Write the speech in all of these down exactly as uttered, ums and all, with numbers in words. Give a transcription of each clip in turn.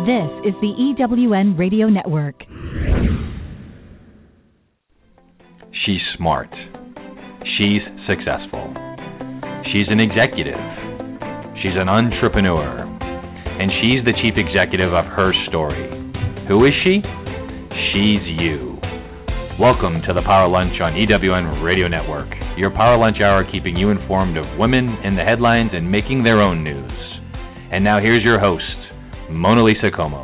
This is the E W N Radio Network. She's smart. She's successful. She's an executive. She's an entrepreneur. And she's the chief executive of her story. Who is she? She's you. Welcome to the Power Lunch on E W N Radio Network. Your Power Lunch Hour keeping you informed of women in the headlines and making their own news. And now here's your host, Mona Lisa Como.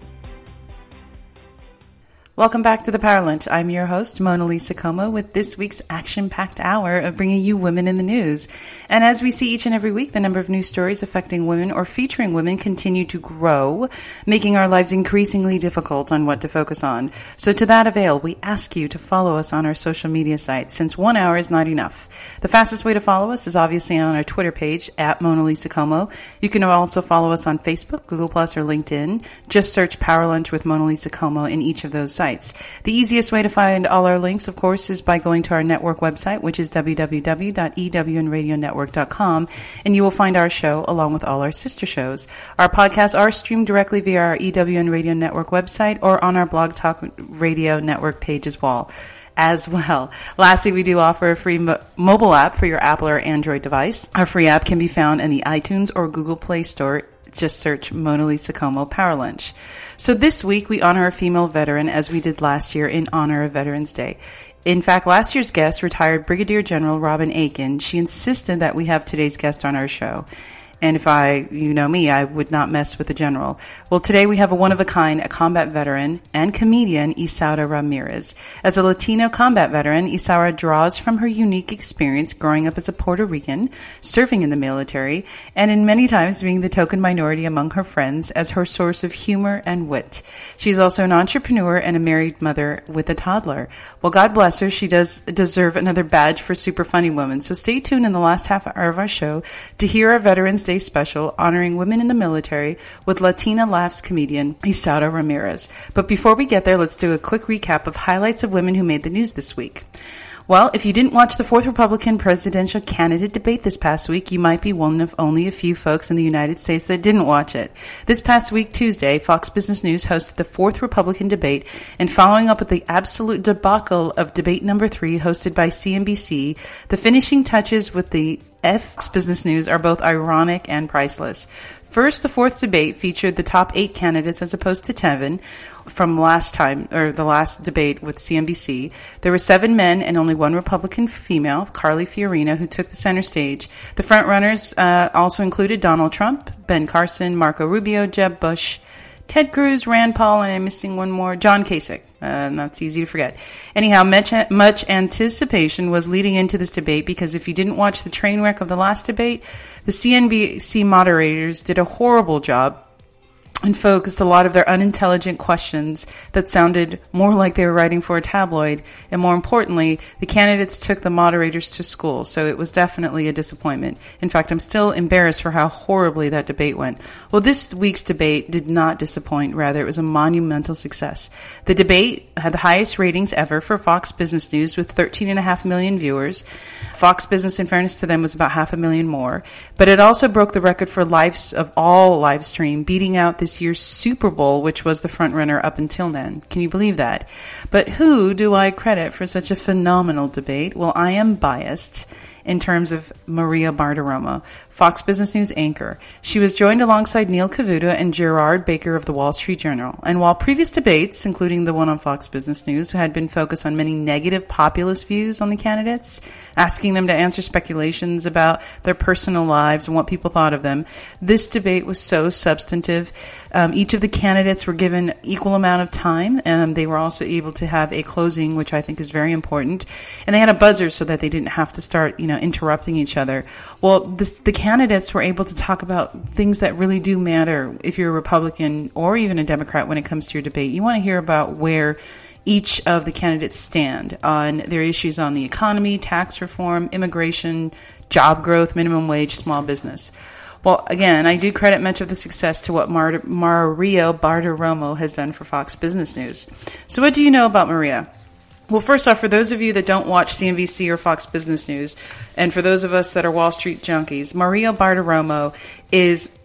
Welcome back to the Power Lunch. I'm your host, Mona Lisa Como, with this week's action-packed hour of bringing you women in the news. And as we see each and every week, the number of news stories affecting women or featuring women continue to grow, making our lives increasingly difficult on what to focus on. So to that avail, we ask you to follow us on our social media sites, since one hour is not enough. The fastest way to follow us is obviously on our Twitter page, at Mona Lisa Como. You can also follow us on Facebook, Google Plus, or LinkedIn. Just search Power Lunch with Mona Lisa Como in each of those sites. Sites. The easiest way to find all our links, of course, is by going to our network website, which is w w w dot e w n radio network dot com, and you will find our show along with all our sister shows. Our podcasts are streamed directly via our E W N Radio Network website or on our Blog Talk Radio Network page as well. As well. Lastly, we do offer a free mo- mobile app for your Apple or Android device. Our free app can be found in the iTunes or Google Play Store. Just search Mona Lisa Como Power Lunch. So this week we honor a female veteran as we did last year in honor of Veterans Day. In fact, last year's guest, retired Brigadier General Robin Aiken, she insisted that we have today's guest on our show. And if I, you know me, I would not mess with the general. Well, today we have a one-of-a-kind, a combat veteran and comedian, Isaura Ramirez. As a Latino combat veteran, Isaura draws from her unique experience growing up as a Puerto Rican, serving in the military, and in many times being the token minority among her friends as her source of humor and wit. She's also an entrepreneur and a married mother with a toddler. Well, God bless her, she does deserve another badge for Super Funny Woman. So stay tuned in the last half hour of our show to hear our Veterans Day special honoring women in the military with Latina Laughs comedian Isaura Ramirez. But before we get there, let's do a quick recap of highlights of women who made the news this week. Well, if you didn't watch the fourth Republican presidential candidate debate this past week, you might be one of only a few folks in the United States that didn't watch it. This past week, Tuesday, Fox Business News hosted the fourth Republican debate, and following up with the absolute debacle of debate number three hosted by C N B C, the finishing touches with the Fox Business News are both ironic and priceless. First, the fourth debate featured the top eight candidates as opposed to seven from last time, or the last debate with C N B C. There were seven men and only one Republican female, Carly Fiorina, who took the center stage. The frontrunners uh, also included Donald Trump, Ben Carson, Marco Rubio, Jeb Bush, Ted Cruz, Rand Paul, and I'm missing one more, John Kasich. Uh, that's easy to forget. Anyhow, much, much anticipation was leading into this debate because if you didn't watch the train wreck of the last debate, the C N B C moderators did a horrible job and focused a lot of their unintelligent questions that sounded more like they were writing for a tabloid. And more importantly, the candidates took the moderators to school. So it was definitely a disappointment. In fact, I'm still embarrassed for how horribly that debate went. Well, this week's debate did not disappoint. Rather, it was a monumental success. The debate had the highest ratings ever for Fox Business News with thirteen and a half million viewers. Fox Business, in fairness to them, was about half a million more. But it also broke the record for lives of all live stream, beating out this year's Super Bowl, which was the front runner up until then. Can you believe that? But who do I credit for such a phenomenal debate? Well, I am biased in terms of Maria Bartiromo, Fox Business News anchor. She was joined alongside Neil Cavuto and Gerard Baker of the Wall Street Journal. And while previous debates, including the one on Fox Business News, had been focused on many negative populist views on the candidates, asking them to answer speculations about their personal lives and what people thought of them, this debate was so substantive. Um, each of the candidates were given equal amount of time, and they were also able to have a closing, which I think is very important. And they had a buzzer so that they didn't have to start, you know, interrupting each other. Well, the, the candidates were able to talk about things that really do matter if you're a Republican or even a Democrat when it comes to your debate. You want to hear about where each of the candidates stand on their issues on the economy, tax reform, immigration, job growth, minimum wage, small business. Well, again, I do credit much of the success to what Mar- Maria Bartiromo has done for Fox Business News. So what do you know about Maria? Well, first off, for those of you that don't watch C N B C or Fox Business News, and for those of us that are Wall Street junkies, Maria Bartiromo is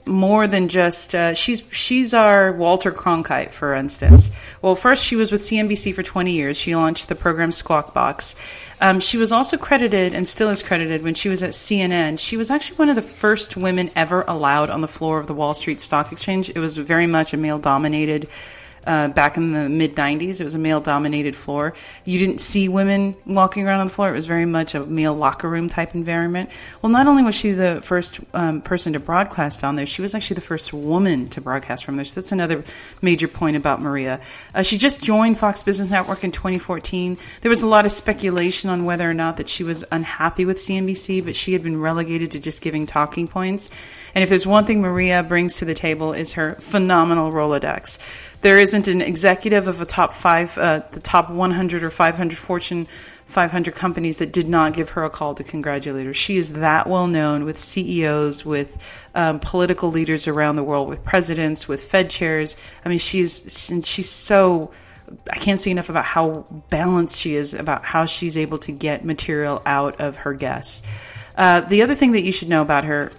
more than just uh, she's she's our Walter Cronkite, for instance. Well, first she was with C N B C for twenty years. She launched the program Squawk Box. Um, she was also credited, and still is credited, when she was at C N N. She was actually one of the first women ever allowed on the floor of the Wall Street Stock Exchange. It was very much a male-dominated. Uh, back in the mid nineties, it was a male-dominated floor. You didn't see women walking around on the floor. It was very much a male locker room type environment. Well, not only was she the first um, person to broadcast on there, she was actually the first woman to broadcast from there. So that's another major point about Maria. Uh, she just joined Fox Business Network in twenty fourteen. There was a lot of speculation on whether or not that she was unhappy with C N B C, but she had been relegated to just giving talking points. And if there's one thing Maria brings to the table is her phenomenal Rolodex. There isn't an executive of a top five, uh, the top one hundred or five hundred Fortune five hundred companies that did not give her a call to congratulate her. She is that well known with C E Os, with um, political leaders around the world, with presidents, with Fed chairs. I mean, she's she's so. I can't say enough about how balanced she is, about how she's able to get material out of her guests. Uh, the other thing that you should know about her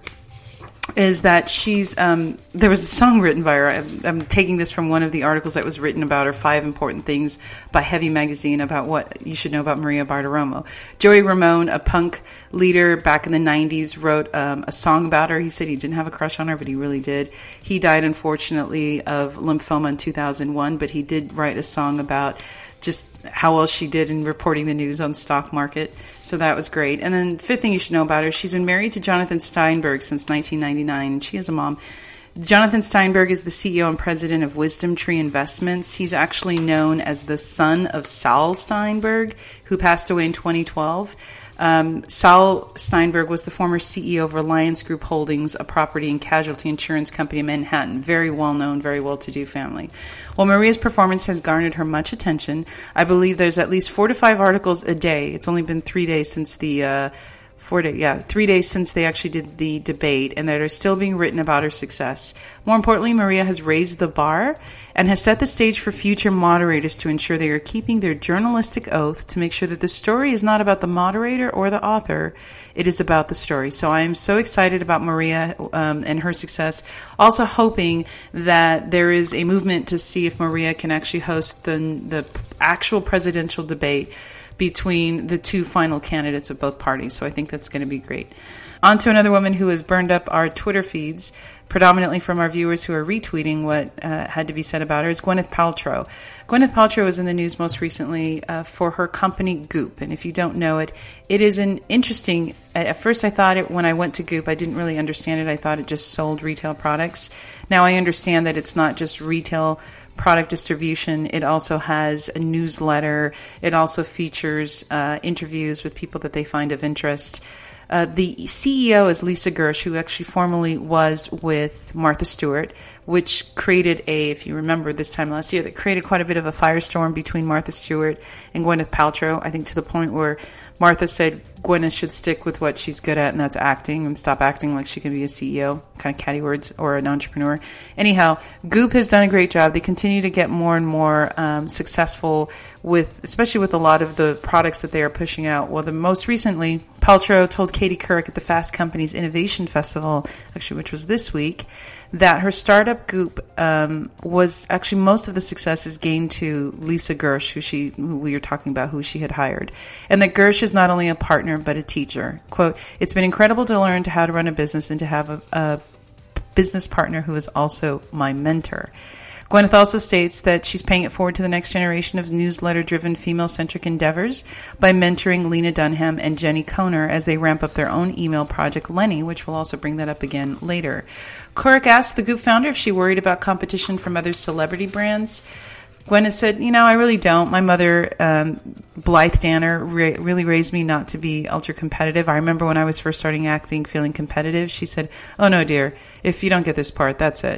is that she's, um, there was a song written by her. I'm, I'm taking this from one of the articles that was written about her, Five Important Things by Heavy Magazine, about what you should know about Maria Bartiromo. Joey Ramone, a punk leader back in the nineties, wrote um, a song about her. He said he didn't have a crush on her, but he really did. He died, unfortunately, of lymphoma in two thousand one, but he did write a song about just how well she did in reporting the news on the stock market. So that was great. And then fifth thing you should know about her, she's been married to Jonathan Steinberg since nineteen ninety-nine. She is a mom. Jonathan Steinberg is the C E O and president of Wisdom Tree Investments. He's actually known as the son of Saul Steinberg, who passed away in twenty twelve. Um, Saul Steinberg was the former C E O of Reliance Group Holdings, a property and casualty insurance company in Manhattan. Very well-known, very well-to-do family. Well, Maria's performance has garnered her much attention. I believe there's at least four to five articles a day. It's only been three days since the... Uh, Four days, yeah, three days since they actually did the debate, and that are still being written about her success. More importantly, Maria has raised the bar and has set the stage for future moderators to ensure they are keeping their journalistic oath to make sure that the story is not about the moderator or the author. It is about the story. So I am so excited about Maria um, and her success. Also hoping that there is a movement to see if Maria can actually host the the actual presidential debate between the two final candidates of both parties. So I think that's going to be great. On to another woman who has burned up our Twitter feeds, predominantly from our viewers who are retweeting what uh, had to be said about her, is Gwyneth Paltrow. Gwyneth Paltrow was in the news most recently uh, for her company Goop. And if you don't know it, it is an interesting... At first I thought it, when I went to Goop, I didn't really understand it. I thought it just sold retail products. Now I understand that it's not just retail product distribution. It also has a newsletter. It also features uh, interviews with people that they find of interest. Uh, the C E O is Lisa Gersh, who actually formerly was with Martha Stewart, which created a, if you remember this time last year, that created quite a bit of a firestorm between Martha Stewart and Gwyneth Paltrow, I think to the point where Martha said Gwyneth should stick with what she's good at, and that's acting, and stop acting like she can be a C E O, kind of catty words, or an entrepreneur. Anyhow, Goop has done a great job. They continue to get more and more um, successful with, especially with a lot of the products that they are pushing out. Well, the most recently, Paltrow told Katie Couric at the Fast Company's Innovation Festival, actually, which was this week, that her startup Goop um, was actually most of the success is gained to Lisa Gersh, who she, who we were talking about, who she had hired, and that Gersh is not only a partner but a teacher. Quote, "It's been incredible to learn how to run a business and to have a, a business partner who is also my mentor." Gwyneth also states that she's paying it forward to the next generation of newsletter-driven female-centric endeavors by mentoring Lena Dunham and Jenny Koner as they ramp up their own email project, Lenny, which we'll also bring that up again later. Couric asked the Goop founder if she worried about competition from other celebrity brands. Gwyneth said, you know, I really don't. My mother, um, Blythe Danner, re- really raised me not to be ultra-competitive. I remember when I was first starting acting, feeling competitive. She said, oh, no, dear, if you don't get this part, that's it.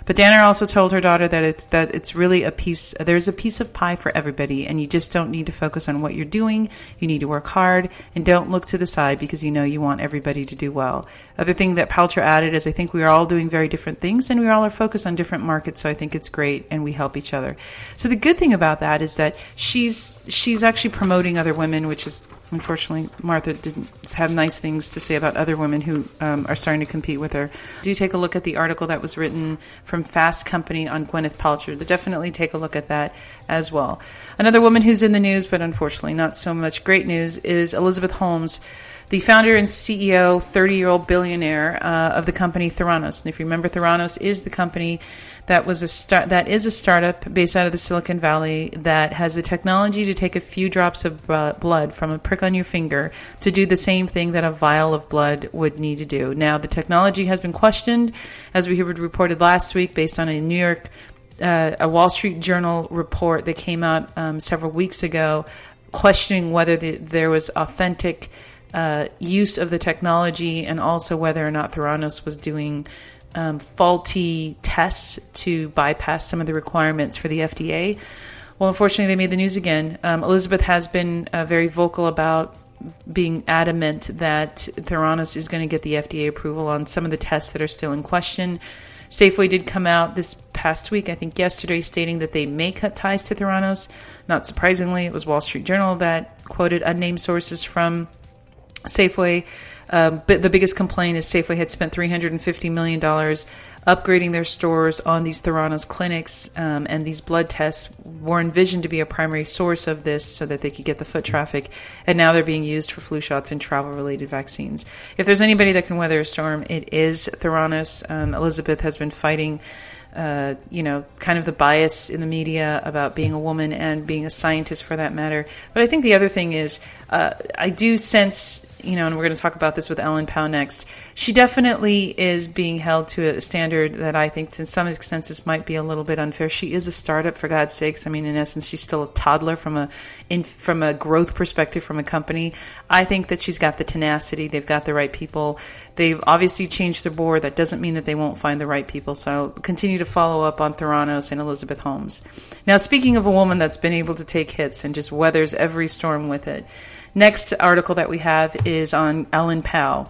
But Danner also told her daughter that it's that it's really a piece, there's a piece of pie for everybody, and you just don't need to focus on what you're doing. You need to work hard, and don't look to the side because you know you want everybody to do well. Other thing that Paltrow added is I think we are all doing very different things, and we all are focused on different markets, so I think it's great, and we help each other. So the good thing about that is that she's she's actually promoting other women, which is, unfortunately, Martha didn't have nice things to say about other women who um, are starting to compete with her. Do take a look at the article that was written from Fast Company on Gwyneth Paltrow. Definitely take a look at that as well. Another woman who's in the news, but unfortunately not so much great news, is Elizabeth Holmes, the founder and C E O, thirty-year-old billionaire uh, of the company Theranos. And if you remember, Theranos is the company that was a start, that is a startup based out of the Silicon Valley that has the technology to take a few drops of uh, blood from a prick on your finger to do the same thing that a vial of blood would need to do. Now, the technology has been questioned, as we reported last week, based on a New York, uh, a Wall Street Journal report that came out um, several weeks ago, questioning whether the, there was authentic uh, use of the technology, and also whether or not Theranos was doing Um, faulty tests to bypass some of the requirements for the F D A. Well, unfortunately, they made the news again. Um, Elizabeth has been uh, very vocal about being adamant that Theranos is going to get the F D A approval on some of the tests that are still in question. Safeway did come out this past week, I think yesterday, stating that they may cut ties to Theranos. Not surprisingly, it was Wall Street Journal that quoted unnamed sources from Safeway. Um, but the biggest complaint is Safeway had spent three hundred fifty million dollars upgrading their stores on these Theranos clinics, um, and these blood tests were envisioned to be a primary source of this so that they could get the foot traffic, and now they're being used for flu shots and travel-related vaccines. If there's anybody that can weather a storm, it is Theranos. Um, Elizabeth has been fighting Uh, you know, kind of the bias in the media about being a woman and being a scientist for that matter. But I think the other thing is, uh, I do sense, you know, and we're going to talk about this with Ellen Pao next, she definitely is being held to a standard that I think to some extent this might be a little bit unfair. She is a startup, for God's sakes. I mean, in essence, she's still a toddler from a in, from a growth perspective from a company. I think that she's got the tenacity. They've got the right people. They've obviously changed their board. That doesn't mean that they won't find the right people. So continue to follow up on Theranos and Elizabeth Holmes. Now, speaking of a woman that's been able to take hits and just weathers every storm with it, next article that we have is on Ellen Pao.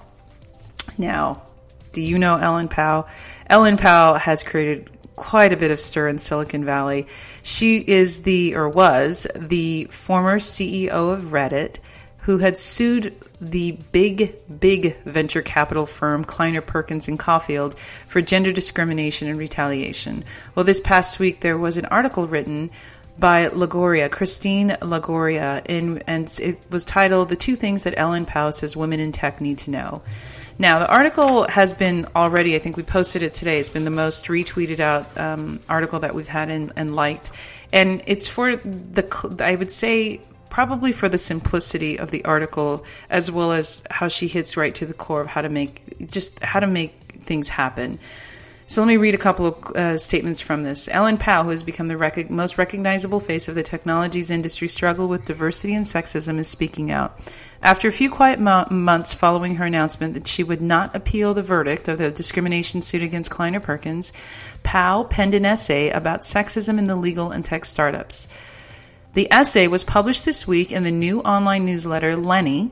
Now, do you know Ellen Pao? Ellen Pao has created quite a bit of stir in Silicon Valley. She is the, or was, the former C E O of Reddit, who had sued the big, big venture capital firm Kleiner Perkins and Caulfield for gender discrimination and retaliation. Well, this past week there was an article written by Lagoria, Christine Lagoria, in, and it was titled "The Two Things That Ellen Pao Says Women in Tech Need to Know." Now, the article has been already, I think we posted it today, it's been the most retweeted out um, article that we've had and, and liked. And it's for the, I would say, probably for the simplicity of the article, as well as how she hits right to the core of how to make, just how to make things happen. So let me read a couple of uh, statements from this. Ellen Pao, who has become the rec- most recognizable face of the technologies industry struggle with diversity and sexism, is speaking out. After a few quiet mo- months following her announcement that she would not appeal the verdict of the discrimination suit against Kleiner Perkins, Pao penned an essay about sexism in the legal and tech startups. The essay was published this week in the new online newsletter Lenny.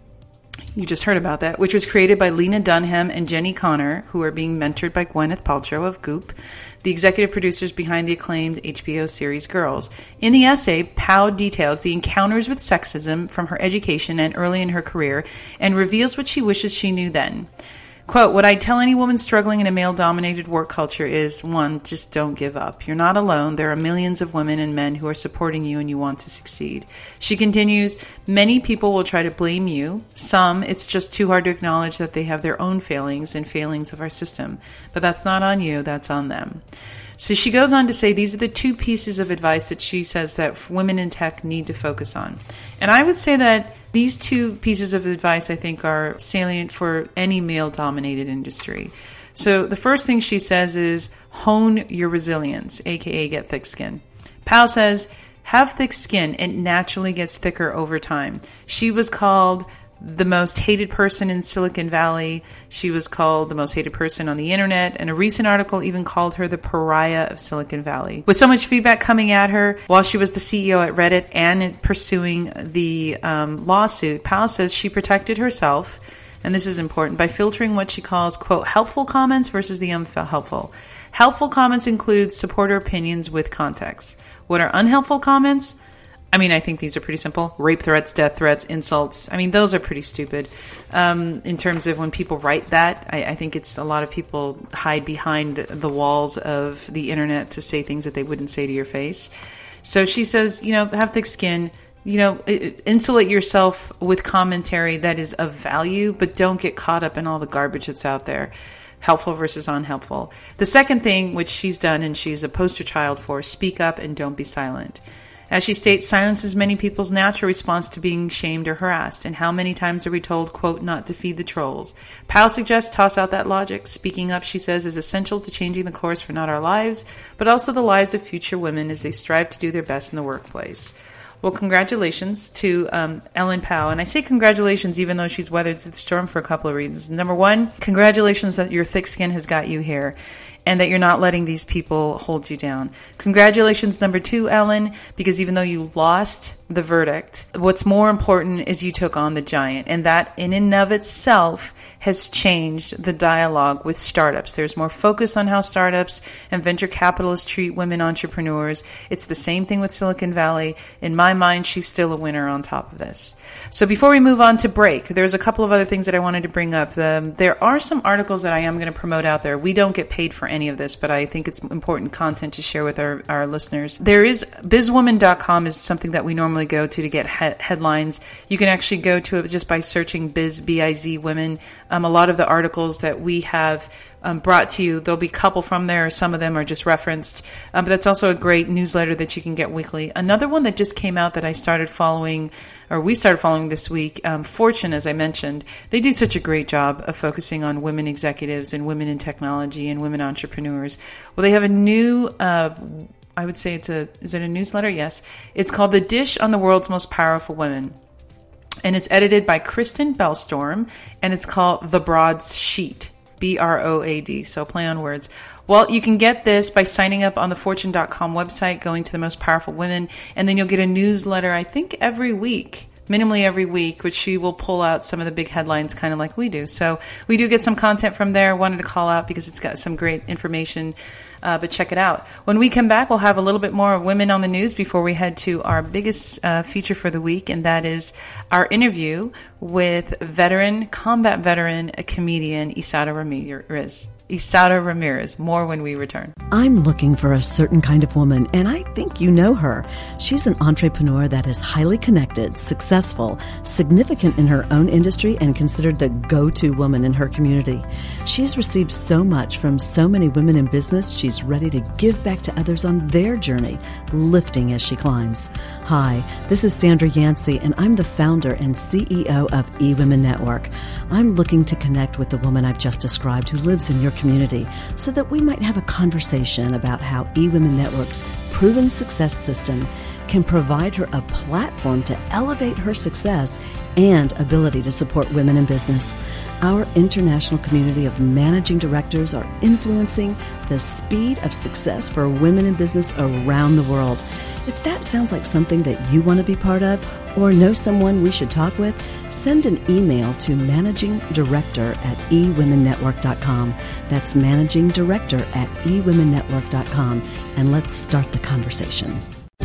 You just heard about that, which was created by Lena Dunham and Jenny Connor, who are being mentored by Gwyneth Paltrow of Goop, the executive producers behind the acclaimed H B O series Girls. In the essay, Pao details the encounters with sexism from her education and early in her career and reveals what she wishes she knew then. Quote, "What I tell any woman struggling in a male-dominated work culture is, one, just don't give up. You're not alone. There are millions of women and men who are supporting you and you want to succeed." She continues, "Many people will try to blame you. Some, it's just too hard to acknowledge that they have their own failings and failings of our system. But that's not on you, that's on them." So she goes on to say these are the two pieces of advice that she says that women in tech need to focus on. And I would say that these two pieces of advice, I think, are salient for any male-dominated industry. So the first thing she says is hone your resilience, aka get thick skin. Pao says, have thick skin. It naturally gets thicker over time. She was called the most hated person in Silicon Valley. She was called the most hated person on the internet, and a recent article even called her the pariah of Silicon Valley. With so much feedback coming at her while she was the C E O at Reddit and pursuing the um, lawsuit, Powell says she protected herself, and this is important, by filtering what she calls, quote, helpful comments versus the unhelpful. Helpful comments include supporter opinions with context. What are unhelpful comments? I mean, I think these are pretty simple. Rape threats, death threats, insults. I mean, those are pretty stupid. Um, in terms of when people write that, I, I think it's a lot of people hide behind the walls of the internet to say things that they wouldn't say to your face. So she says, you know, have thick skin. You know, insulate yourself with commentary that is of value, but don't get caught up in all the garbage that's out there. Helpful versus unhelpful. The second thing, which she's done and she's a poster child for, speak up and don't be silent. As she states, silence is many people's natural response to being shamed or harassed. And how many times are we told, quote, not to feed the trolls? Powell suggests toss out that logic. Speaking up, she says, is essential to changing the course for not our lives, but also the lives of future women as they strive to do their best in the workplace. Well, congratulations to um, Ellen Powell. And I say congratulations even though she's weathered the storm for a couple of reasons. Number one, congratulations that your thick skin has got you here and that you're not letting these people hold you down. Congratulations, number two, Ellen, because even though you lost the verdict, what's more important is you took on the giant. And that in and of itself has changed the dialogue with startups. There's more focus on how startups and venture capitalists treat women entrepreneurs. It's the same thing with Silicon Valley. In my mind, she's still a winner on top of this. So before we move on to break, there's a couple of other things that I wanted to bring up. The, there are some articles that I am going to promote out there. We don't get paid for any of this, but I think it's important content to share with our, our listeners. There is biz woman dot com is something that we normally go to to get he- headlines. You can actually go to it just by searching Biz, B I Z Women. Um, a lot of the articles that we have um, brought to you, there'll be a couple from there. Some of them are just referenced. Um, but that's also a great newsletter that you can get weekly. Another one that just came out that I started following, or we started following this week, um, Fortune, as I mentioned, they do such a great job of focusing on women executives and women in technology and women entrepreneurs. Well, they have a new, uh, I would say it's a, is it a newsletter? Yes. It's called The Dish on the World's Most Powerful Women. And it's edited by Kristen Bellstorm, and it's called The Broad Sheet, B R O A D, so play on words. Well, you can get this by signing up on the fortune dot com website, going to the most powerful women, and then you'll get a newsletter, I think, every week, minimally every week, which she will pull out some of the big headlines kind of like we do. So we do get some content from there. Wanted to call out because it's got some great information, uh, but check it out. When we come back, we'll have a little bit more women on the news before we head to our biggest uh, feature for the week, and that is our interview with veteran, combat veteran, a comedian, Isara Ramirez. Isara Ramirez. More when we return. I'm looking for a certain kind of woman, and I think you know her. She's an entrepreneur that is highly connected, successful, significant in her own industry, and considered the go-to woman in her community. She's received so much from so many women in business, she's ready to give back to others on their journey, lifting as she climbs. Hi, this is Sandra Yancey, and I'm the founder and C E O of eWomen Network. I'm looking to connect with the woman I've just described who lives in your community so that we might have a conversation about how eWomen Network's proven success system can provide her a platform to elevate her success and ability to support women in business. Our international community of managing directors are influencing the speed of success for women in business around the world. If that sounds like something that you want to be part of or know someone we should talk with, send an email to managing director at e women network dot com. That's managing director at e women network dot com. And let's start the conversation.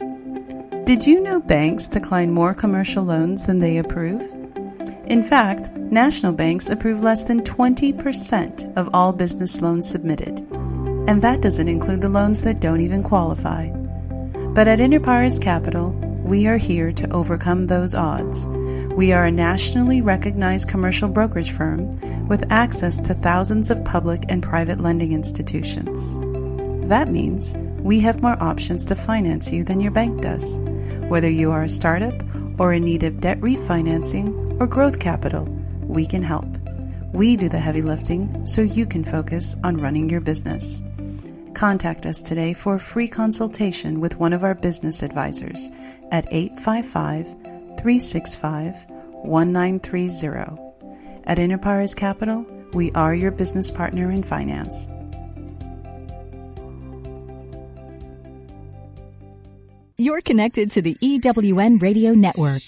Did you know banks decline more commercial loans than they approve? In fact, national banks approve less than twenty percent of all business loans submitted. And that doesn't include the loans that don't even qualify. But at Interpares Capital, we are here to overcome those odds. We are a nationally recognized commercial brokerage firm with access to thousands of public and private lending institutions. That means we have more options to finance you than your bank does, whether you are a startup or in need of debt refinancing or growth capital. We can help. We do the heavy lifting so you can focus on running your business. Contact us today for a free consultation with one of our business advisors at eight five five, three six five, one nine three zero. At Enterprise Capital, we are your business partner in finance. You're connected to the E W N Radio Network.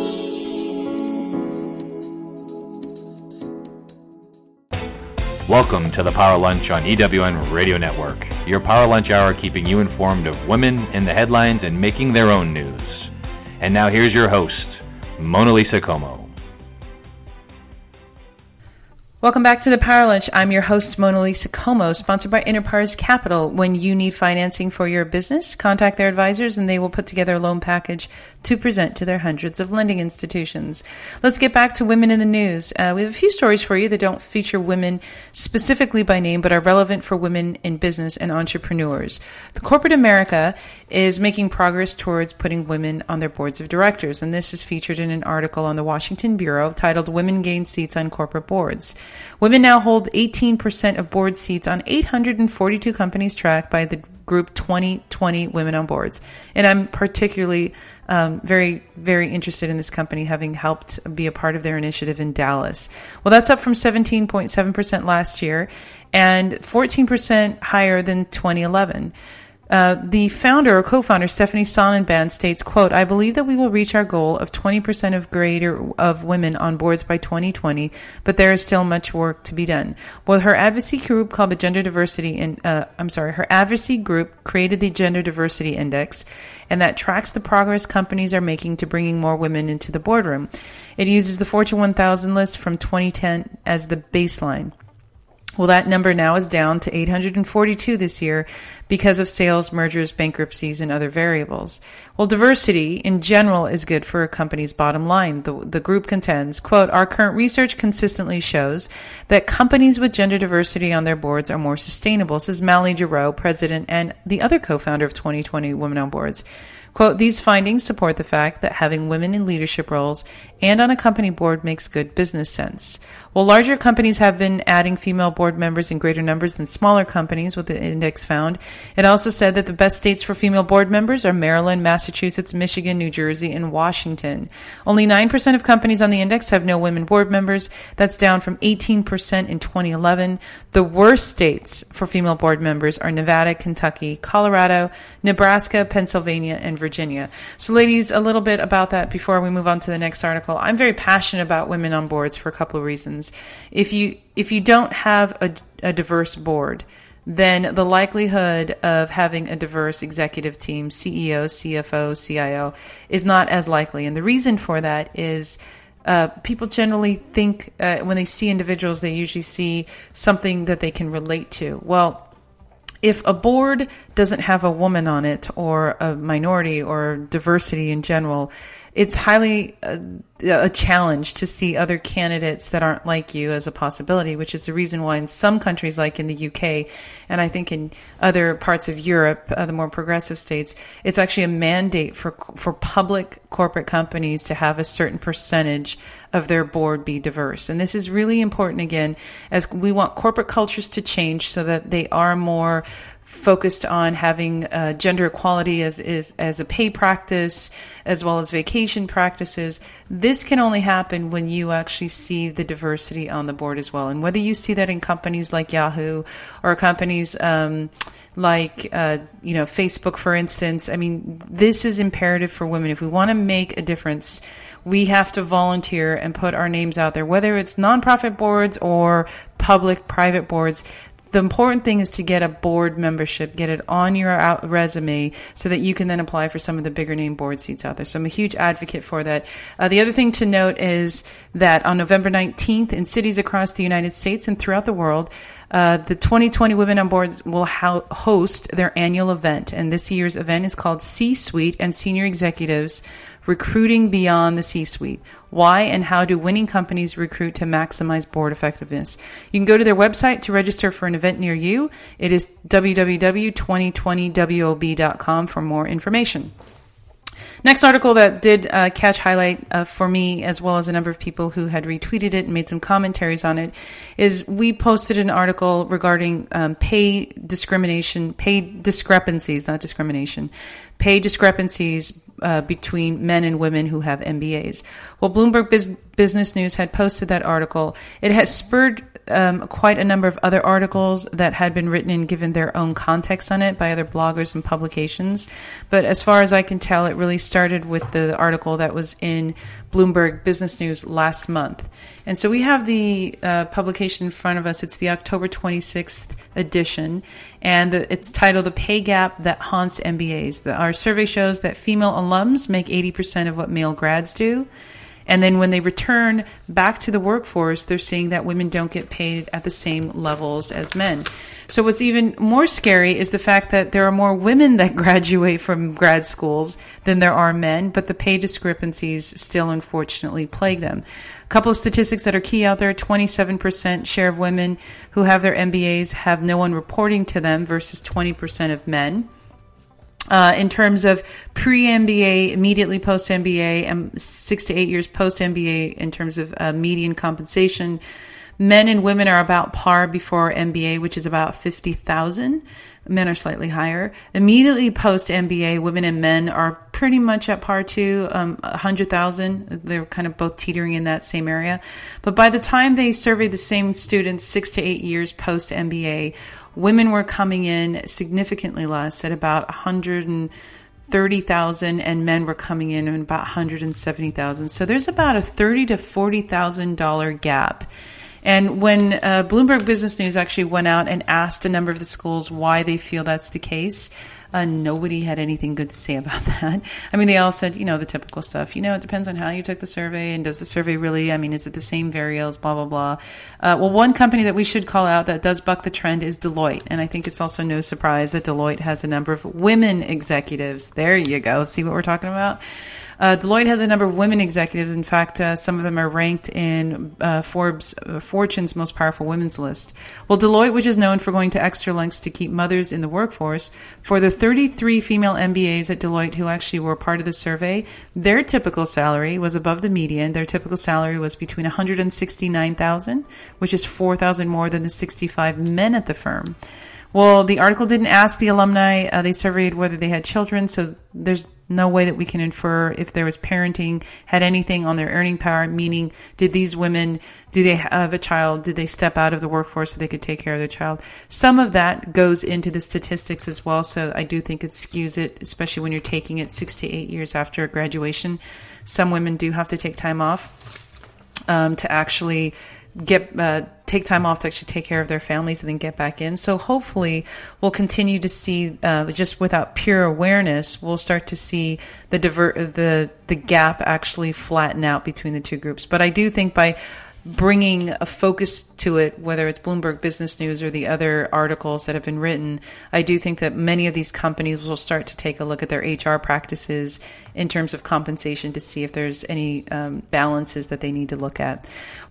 Welcome to the Power Lunch on E W N Radio Network, your Power Lunch Hour keeping you informed of women in the headlines and making their own news. And now here's your host, Mona Lisa Como. Welcome back to the Power Lunch. I'm your host, Mona Lisa Como, sponsored by Enterprise Capital. When you need financing for your business, contact their advisors and they will put together a loan package to present to their hundreds of lending institutions. Let's get back to women in the news. Uh, we have a few stories for you that don't feature women specifically by name, but are relevant for women in business and entrepreneurs. The corporate America is making progress towards putting women on their boards of directors, and this is featured in an article on the Washington Bureau titled Women Gain Seats on Corporate Boards. Women now hold eighteen percent of board seats on eight hundred forty-two companies tracked by the group twenty twenty Women on Boards. And I'm particularly um, very, very interested in this company, having helped be a part of their initiative in Dallas. Well, that's up from seventeen point seven percent last year and fourteen percent higher than twenty eleven. Uh, the founder or co-founder, Stephanie Sonnenband, states, quote, "I believe that we will reach our goal of twenty percent of greater of women on boards by twenty twenty, but there is still much work to be done." Well, her advocacy group called the Gender Diversity, in, uh, I'm sorry, her advocacy group created the Gender Diversity Index, and that tracks the progress companies are making to bringing more women into the boardroom. It uses the Fortune one thousand list from twenty ten as the baseline. Well, that number now is down to eight hundred forty-two this year because of sales, mergers, bankruptcies, and other variables. Well, diversity in general is good for a company's bottom line. The, the group contends, quote, "Our current research consistently shows that companies with gender diversity on their boards are more sustainable," says Mally Giroux, president and the other co-founder of twenty twenty Women on Boards. Quote, "These findings support the fact that having women in leadership roles and on a company board makes good business sense." Well, larger companies have been adding female board members in greater numbers than smaller companies, what the index found. It also said that the best states for female board members are Maryland, Massachusetts, Michigan, New Jersey, and Washington. Only nine percent of companies on the index have no women board members. That's down from eighteen percent in twenty eleven. The worst states for female board members are Nevada, Kentucky, Colorado, Nebraska, Pennsylvania, and Virginia. So ladies, a little bit about that before we move on to the next article. I'm very passionate about women on boards for a couple of reasons. If you if you don't have a, a diverse board, then the likelihood of having a diverse executive team, C E O, C F O, C I O, is not as likely. And the reason for that is uh, people generally think uh, when they see individuals, they usually see something that they can relate to. Well, if a board doesn't have a woman on it, or a minority, or diversity in general, it's highly uh, a challenge to see other candidates that aren't like you as a possibility, which is the reason why in some countries like in the U K, and I think in other parts of Europe, uh, the more progressive states, it's actually a mandate for for public corporate companies to have a certain percentage of their board be diverse. And this is really important, again, as we want corporate cultures to change so that they are more focused on having uh, gender equality as, as as a pay practice, as well as vacation practices. This can only happen when you actually see the diversity on the board as well. And whether you see that in companies like Yahoo or companies um, like uh, you know Facebook, for instance, I mean, this is imperative for women. If we want to make a difference, we have to volunteer and put our names out there, whether it's nonprofit boards or public private boards. The important thing is to get a board membership, get it on your out resume so that you can then apply for some of the bigger name board seats out there. So I'm a huge advocate for that. Uh, the other thing to note is that on November nineteenth, in cities across the United States and throughout the world, uh, the twenty twenty Women on Boards will ho- host their annual event. And this year's event is called C-Suite and Senior Executives Recruiting Beyond the C-Suite. Why and how do winning companies recruit to maximize board effectiveness? You can go to their website to register for an event near you. It is w w w dot twenty twenty w o b dot com for more information. Next article that did uh, catch highlight uh, for me, as well as a number of people who had retweeted it and made some commentaries on it, is we posted an article regarding um, pay discrimination, pay discrepancies, not discrimination, pay discrepancies uh, between men and women who have M B As. Well, Bloomberg Biz- Business News had posted that article. It has spurred um, quite a number of other articles that had been written and given their own context on it by other bloggers and publications. But as far as I can tell, it really started with the article that was in Bloomberg Business News last month. And so we have the uh, publication in front of us. It's the October twenty-sixth edition, and the, it's titled The Pay Gap That Haunts M B As. The, our survey shows that female alums make eighty percent of what male grads do. And then when they return back to the workforce, they're seeing that women don't get paid at the same levels as men. So what's even more scary is the fact that there are more women that graduate from grad schools than there are men, but the pay discrepancies still unfortunately plague them. A couple of statistics that are key out there: twenty-seven percent share of women who have their M B As have no one reporting to them versus twenty percent of men. Uh, in terms of pre-M B A, immediately post-M B A, and six to eight years post-M B A in terms of uh, median compensation, men and women are about par before M B A, which is about fifty thousand. Men are slightly higher. Immediately post-M B A, women and men are pretty much at par too, um, one hundred thousand. They're kind of both teetering in that same area. But by the time they surveyed the same students six to eight years post-M B A, women were coming in significantly less at about one hundred thirty thousand, and men were coming in at about one hundred seventy thousand. So there's about a thirty thousand to forty thousand dollars gap. And when uh, Bloomberg Business News actually went out and asked a number of the schools why they feel that's the case, uh, nobody had anything good to say about that. I mean, they all said, you know, the typical stuff. You know, it depends on how you took the survey, and does the survey really, I mean, is it the same variables, blah, blah, blah. Uh, well, one company that we should call out that does buck the trend is Deloitte. And I think it's also no surprise that Deloitte has a number of women executives. There you go. See what we're talking about? Uh, Deloitte has a number of women executives. In fact, uh, some of them are ranked in uh, Forbes, uh, Fortune's most powerful women's list. Well, Deloitte, which is known for going to extra lengths to keep mothers in the workforce, for the thirty-three female M B As at Deloitte who actually were part of the survey, their typical salary was above the median. Their typical salary was between one hundred sixty-nine thousand dollars, which is four thousand dollars more than the sixty-five men at the firm. Well, the article didn't ask the alumni. Uh, they surveyed whether they had children, so there's no way that we can infer if there was parenting, had anything on their earning power, meaning did these women, do they have a child? Did they step out of the workforce so they could take care of their child? Some of that goes into the statistics as well, so I do think it skews it, especially when you're taking it six to eight years after graduation. Some women do have to take time off um, to actually get uh, take time off to actually take care of their families and then get back in. So hopefully we'll continue to see, uh, just without pure awareness, we'll start to see the diver- the the gap actually flatten out between the two groups. But I do think by bringing a focus to it, whether it's Bloomberg Business News or the other articles that have been written, I do think that many of these companies will start to take a look at their H R practices in terms of compensation to see if there's any um, balances that they need to look at.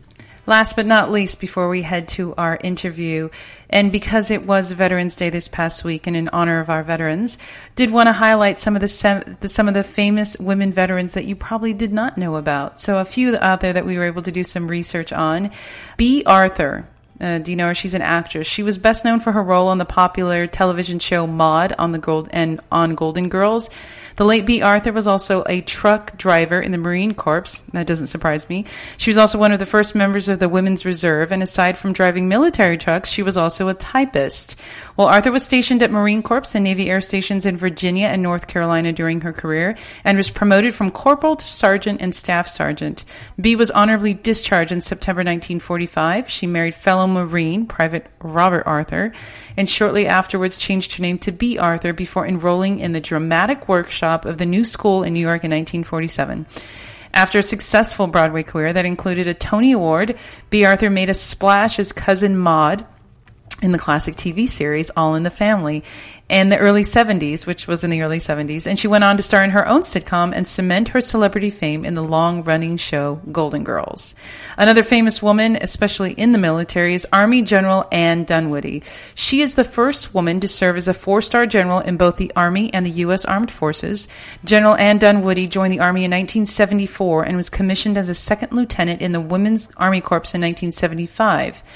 Last but not least, before we head to our interview, and because it was Veterans Day this past week and in honor of our veterans, did want to highlight some of the, sem- the some of the famous women veterans that you probably did not know about. So a few out there that we were able to do some research on. Bea Arthur. Uh, do you know her? She's an actress. She was best known for her role on the popular television show Maude on the Gold and on Golden Girls. The late Bea Arthur was also a truck driver in the Marine Corps. That doesn't surprise me. She was also one of the first members of the Women's Reserve, and aside from driving military trucks, she was also a typist. Well, Arthur was stationed at Marine Corps and Navy air stations in Virginia and North Carolina during her career, and was promoted from corporal to sergeant and staff sergeant. Bea was honorably discharged in September nineteen forty-five. She married fellow Marine, Private Robert Arthur, and shortly afterwards changed her name to Bea Arthur before enrolling in the dramatic workshop of the New School in New York in nineteen forty-seven. After a successful Broadway career that included a Tony Award, Bea Arthur made a splash as Cousin Maude in the classic T V series All in the Family in the early seventies, which was in the early seventies, and she went on to star in her own sitcom and cement her celebrity fame in the long-running show Golden Girls. Another famous woman, especially in the military, is Army General Anne Dunwoody. She is the first woman to serve as a four-star general in both the Army and the U S Armed Forces. General Anne Dunwoody joined the Army in nineteen seventy-four and was commissioned as a second lieutenant in the Women's Army Corps in nineteen seventy-five.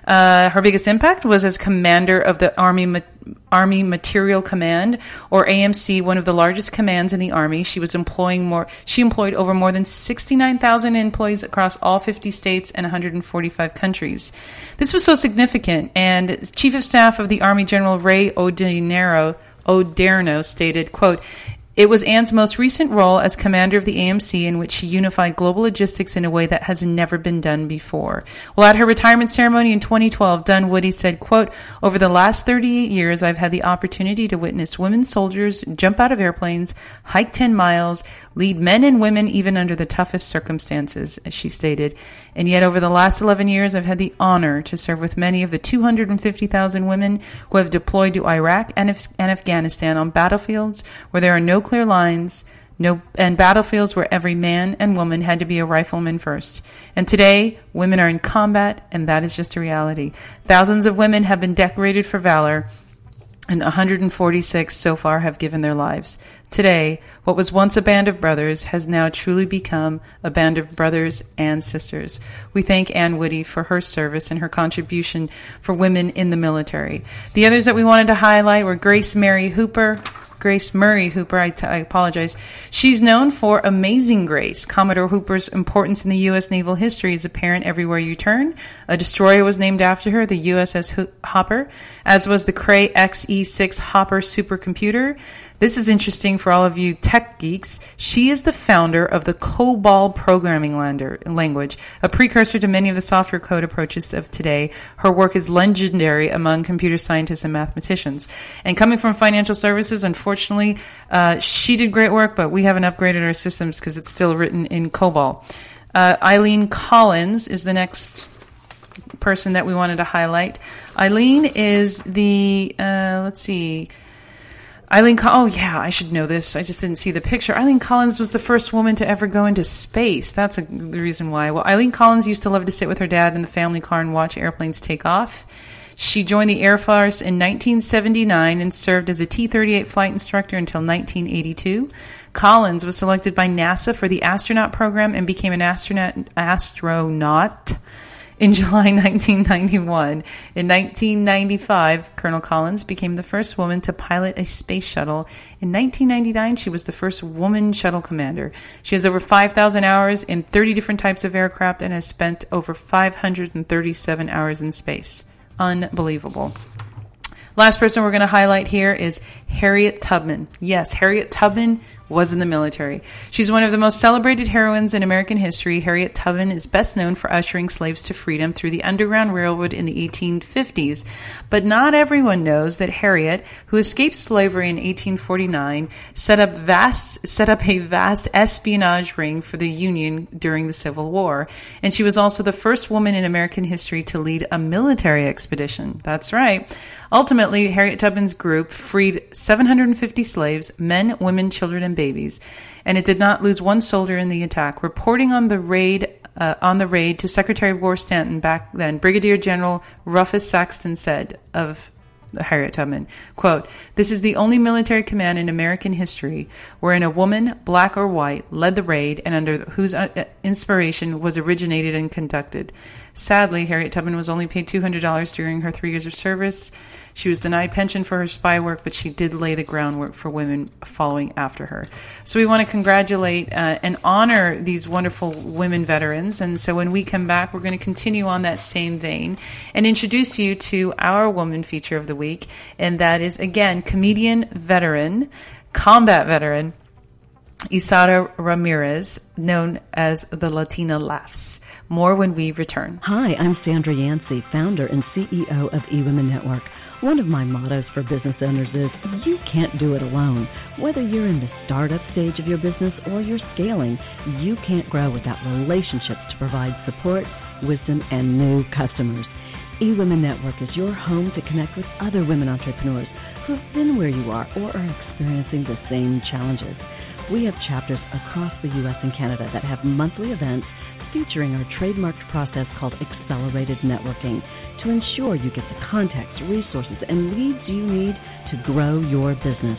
Uh, her biggest impact was as commander of the Army Ma- Army Material Command, or A M C, one of the largest commands in the Army. She was employing more. She employed over more than sixty-nine thousand employees across all fifty states and one hundred forty-five countries. This was so significant, and Chief of Staff of the Army General Ray Odierno, Odierno stated, quote, "It was Anne's most recent role as commander of the A M C in which she unified global logistics in a way that has never been done before." Well, at her retirement ceremony in twenty twelve, Dunwoody said, quote, "Over the last thirty-eight years, I've had the opportunity to witness women soldiers jump out of airplanes, hike ten miles, lead men and women even under the toughest circumstances," as she stated. "And yet over the last eleven years, I've had the honor to serve with many of the two hundred fifty thousand women who have deployed to Iraq and, Af- and Afghanistan on battlefields where there are no clear lines, no, and battlefields where every man and woman had to be a rifleman first. And today, women are in combat, and that is just a reality. Thousands of women have been decorated for valor, and one hundred forty-six so far have given their lives. Today, what was once a band of brothers has now truly become a band of brothers and sisters." We thank Anne Woody for her service and her contribution for women in the military. The others that we wanted to highlight were Grace Mary Hooper, Grace Murray Hooper, I, t- I apologize. She's known for Amazing Grace. Commodore Hooper's importance in the U S naval history is apparent everywhere you turn. A destroyer was named after her, the U S S Ho- Hopper, as was the Cray X E six Hopper supercomputer. This is interesting for all of you tech geeks. She is the founder of the COBOL programming lander, language, a precursor to many of the software code approaches of today. Her work is legendary among computer scientists and mathematicians. And coming from financial services, unfortunately, uh, she did great work, but we haven't upgraded our systems because it's still written in COBOL. Uh, Eileen Collins is the next person that we wanted to highlight. Eileen is the, uh, let's see, Eileen, oh yeah, I should know this. I just didn't see the picture. Eileen Collins was the first woman to ever go into space. That's a, the reason why. Well, Eileen Collins used to love to sit with her dad in the family car and watch airplanes take off. She joined the Air Force in nineteen seventy-nine and served as a T thirty-eight flight instructor until nineteen eighty-two. Collins was selected by NASA for the astronaut program and became an astronaut, astronaut in July nineteen ninety-one. In nineteen ninety-five, Colonel Collins became the first woman to pilot a space shuttle. In nineteen ninety-nine, she was the first woman shuttle commander. She has over five thousand hours in thirty different types of aircraft and has spent over five hundred thirty-seven hours in space. Unbelievable. Last person we're going to highlight here is Harriet Tubman. Yes, Harriet Tubman was in the military. She's one of the most celebrated heroines in American history. Harriet Tubman is best known for ushering slaves to freedom through the Underground Railroad in the eighteen fifties. But not everyone knows that Harriet, who escaped slavery in eighteen forty-nine, set up vast set up a vast espionage ring for the Union during the Civil War. And she was also the first woman in American history to lead a military expedition. That's right. Ultimately, Harriet Tubman's group freed seven hundred fifty slaves, men, women, children, and babies, and it did not lose one soldier in the attack. Reporting on the raid uh, on the raid to Secretary of War Stanton back then, Brigadier General Rufus Saxton said of Harriet Tubman, quote, "This is the only military command in American history wherein a woman, black or white, led the raid and under whose uh, inspiration was originated and conducted." Sadly, Harriet Tubman was only paid two hundred dollars during her three years of service. She was denied pension for her spy work, but she did lay the groundwork for women following after her. So we want to congratulate uh, and honor these wonderful women veterans. And so when we come back, we're going to continue on that same vein and introduce you to our woman feature of the week. And that is, again, comedian veteran, combat veteran, Isara Ramirez, known as the Latina Laughs. More when we return. Hi, I'm Sandra Yancey, founder and C E O of eWomen Network. One of my mottos for business owners is, you can't do it alone. Whether you're in the startup stage of your business or you're scaling, you can't grow without relationships to provide support, wisdom, and new customers. eWomen Network is your home to connect with other women entrepreneurs who have been where you are or are experiencing the same challenges. We have chapters across the U S and Canada that have monthly events featuring our trademarked process called Accelerated Networking to ensure you get the contacts, resources, and leads you need to grow your business.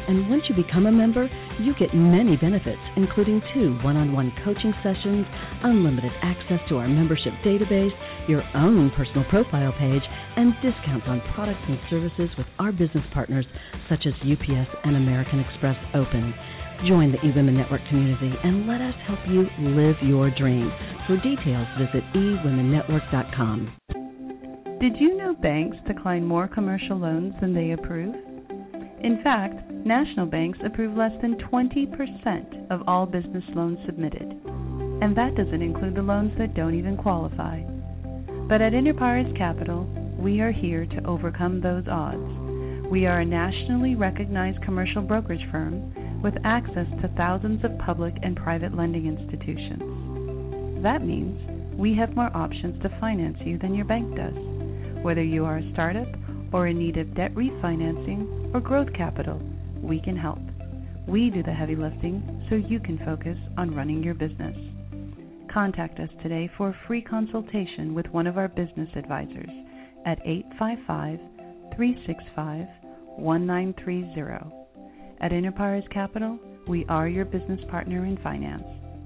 And once you become a member, you get many benefits, including two one-on-one coaching sessions, unlimited access to our membership database, your own personal profile page, and discounts on products and services with our business partners such as U P S and American Express Open. Join the eWomen Network community and let us help you live your dream. For details, visit e women network dot com. Did you know banks decline more commercial loans than they approve? In fact, national banks approve less than twenty percent of all business loans submitted. And that doesn't include the loans that don't even qualify. But at Interpares Capital, we are here to overcome those odds. We are a nationally recognized commercial brokerage firm with access to thousands of public and private lending institutions. That means we have more options to finance you than your bank does. Whether you are a startup or in need of debt refinancing or growth capital, we can help. We do the heavy lifting so you can focus on running your business. Contact us today for a free consultation with one of our business advisors at eight five five, three six five, one nine three zero. At Interpares Capital, we are your business partner in finance.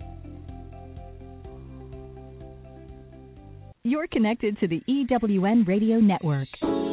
You're connected to the E W N Radio Network.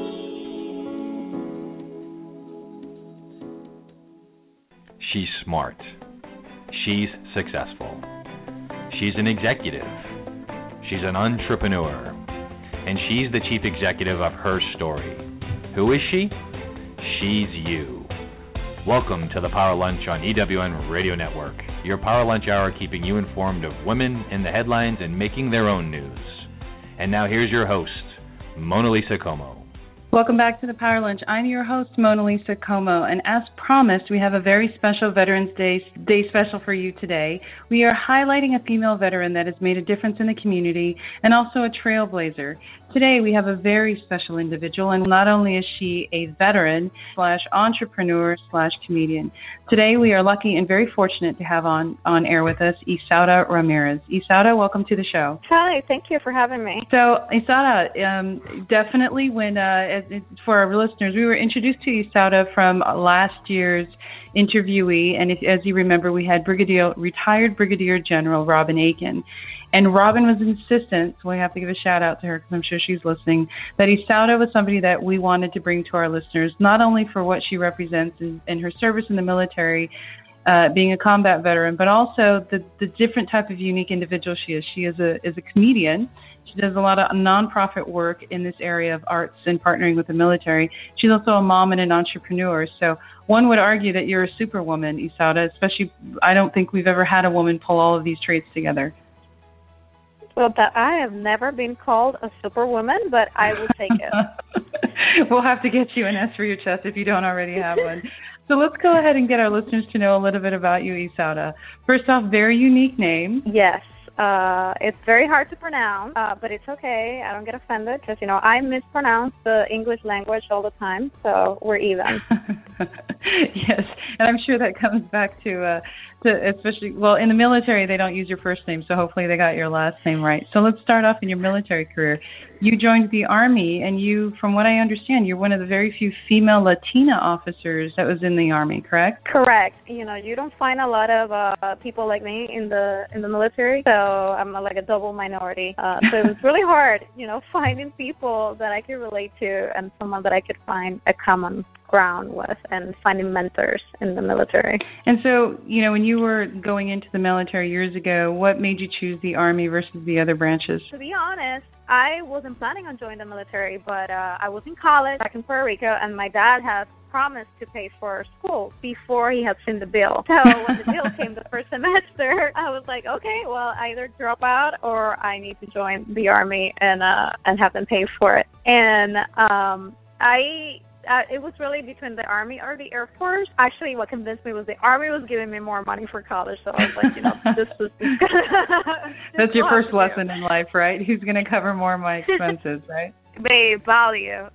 She's smart. She's successful. She's an executive. She's an entrepreneur. And she's the chief executive of her story. Who is she? She's you. Welcome to the Power Lunch on E W N Radio Network, your Power Lunch Hour keeping you informed of women in the headlines and making their own news. And now here's your host, Mona Lisa Como. Welcome back to the Power Lunch. I'm your host, Mona Lisa Como, and as promised, we have a very special Veterans Day, Day special for you today. We are highlighting a female veteran that has made a difference in the community and also a trailblazer. Today, we have a very special individual, and not only is she a veteran slash entrepreneur slash comedian. Today, we are lucky and very fortunate to have on, on air with us Isaura Ramirez. Isaura, welcome to the show. Hi, thank you for having me. So, Isaura, um, definitely when, uh, as, for our listeners, we were introduced to Isaura from last year's interviewee, and if, as you remember, we had Brigadier, retired Brigadier General Robin Aiken. And Robin was insistent, so we have to give a shout out to her because I'm sure she's listening, that Isaura was somebody that we wanted to bring to our listeners, not only for what she represents in, in her service in the military, uh, being a combat veteran, but also the, the different type of unique individual she is. She is a, is a comedian. She does a lot of nonprofit work in this area of arts and partnering with the military. She's also a mom and an entrepreneur. So one would argue that you're a superwoman, Isaura, especially I don't think we've ever had a woman pull all of these traits together. Well, that I have never been called a superwoman, but I will take it. We'll have to get you an S for your chest if you don't already have one. So let's go ahead and get our listeners to know a little bit about you, Isaura. First off, very unique name. Yes. Uh, it's very hard to pronounce, uh, but it's okay. I don't get offended because, you know, I mispronounce the English language all the time, so we're even. Yes, and I'm sure that comes back to, uh, to especially, well, in the military, they don't use your first name, so hopefully they got your last name right. So let's start off in your military career. You joined the Army, and you, from what I understand, you're one of the very few female Latina officers that was in the Army, correct? Correct. You know, you don't find a lot of uh, people like me in the in the military, so I'm like a double minority. Uh, so it was really hard, you know, finding people that I could relate to and someone that I could find a common ground with and finding mentors in the military. And so, you know, when you were going into the military years ago, what made you choose the Army versus the other branches? To be honest, I wasn't planning on joining the military, but uh, I was in college back in Puerto Rico, and my dad had promised to pay for school before he had seen the bill. So when the bill came the first semester, I was like, okay, well, either drop out or I need to join the Army and uh, and have them pay for it. And um, I... Uh, it was really between the Army or the Air Force. Actually, what convinced me was the Army was giving me more money for college, so I was like, you know, this is... That's your first lesson in life, right? Who's going to cover more of my expenses, right? Babe, value.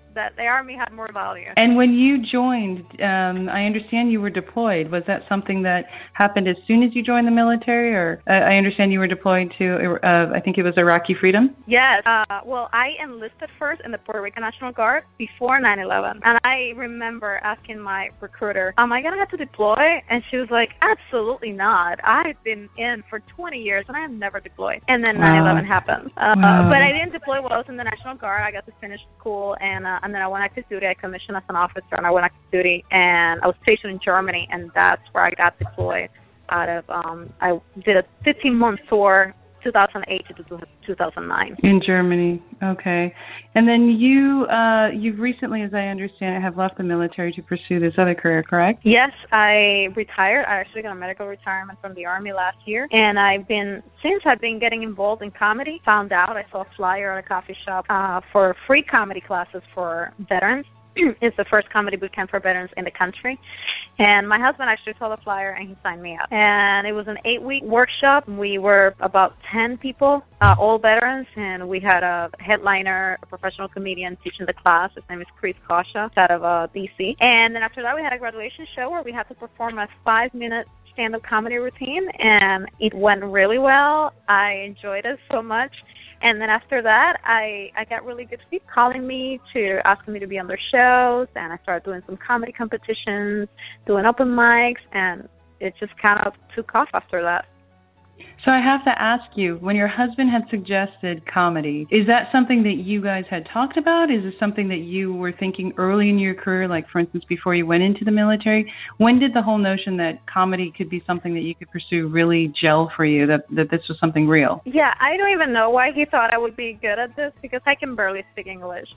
that the Army had more value. And when you joined, um, I understand you were deployed. Was that something that happened as soon as you joined the military? Or uh, I understand you were deployed to, uh, I think it was Iraqi Freedom? Yes. Uh, well, I enlisted first in the Puerto Rican National Guard before nine eleven. And I remember asking my recruiter, am I going to have to deploy? And she was like, absolutely not. I've been in for twenty years and I have never deployed. And then nine eleven wow. happened. Uh, wow. But I didn't deploy while I was in the National Guard. I got to finish school, and uh, and then I went active duty. I commissioned as an officer, and I went active duty, and I was stationed in Germany, and that's where I got deployed out of, um, I did a fifteen-month tour, two thousand eight to two thousand nine. In Germany, okay. And then you, uh, you've recently, as I understand it, have left the military to pursue this other career, correct? Yes, I retired. I actually got a medical retirement from the Army last year, and I've been, since I've been getting involved in comedy, found out, I saw a flyer at a coffee shop uh, for free comedy classes for veterans. It's the first comedy boot camp for veterans in the country. And my husband actually saw the flyer, and he signed me up. And it was an eight-week workshop. We were about ten people, uh, all veterans, and we had a headliner, a professional comedian teaching the class. His name is Chris Kasha, out of uh, D C. And then after that, we had a graduation show where we had to perform a five-minute stand-up comedy routine, and it went really well. I enjoyed it so much. And then after that, I, I got really good people calling me to asking me to be on their shows, and I started doing some comedy competitions, doing open mics, and it just kind of took off after that. So I have to ask you, when your husband had suggested comedy, is that something that you guys had talked about? Is it something that you were thinking early in your career, like, for instance, before you went into the military? When did the whole notion that comedy could be something that you could pursue really gel for you, that, that this was something real? Yeah, I don't even know why he thought I would be good at this, because I can barely speak English.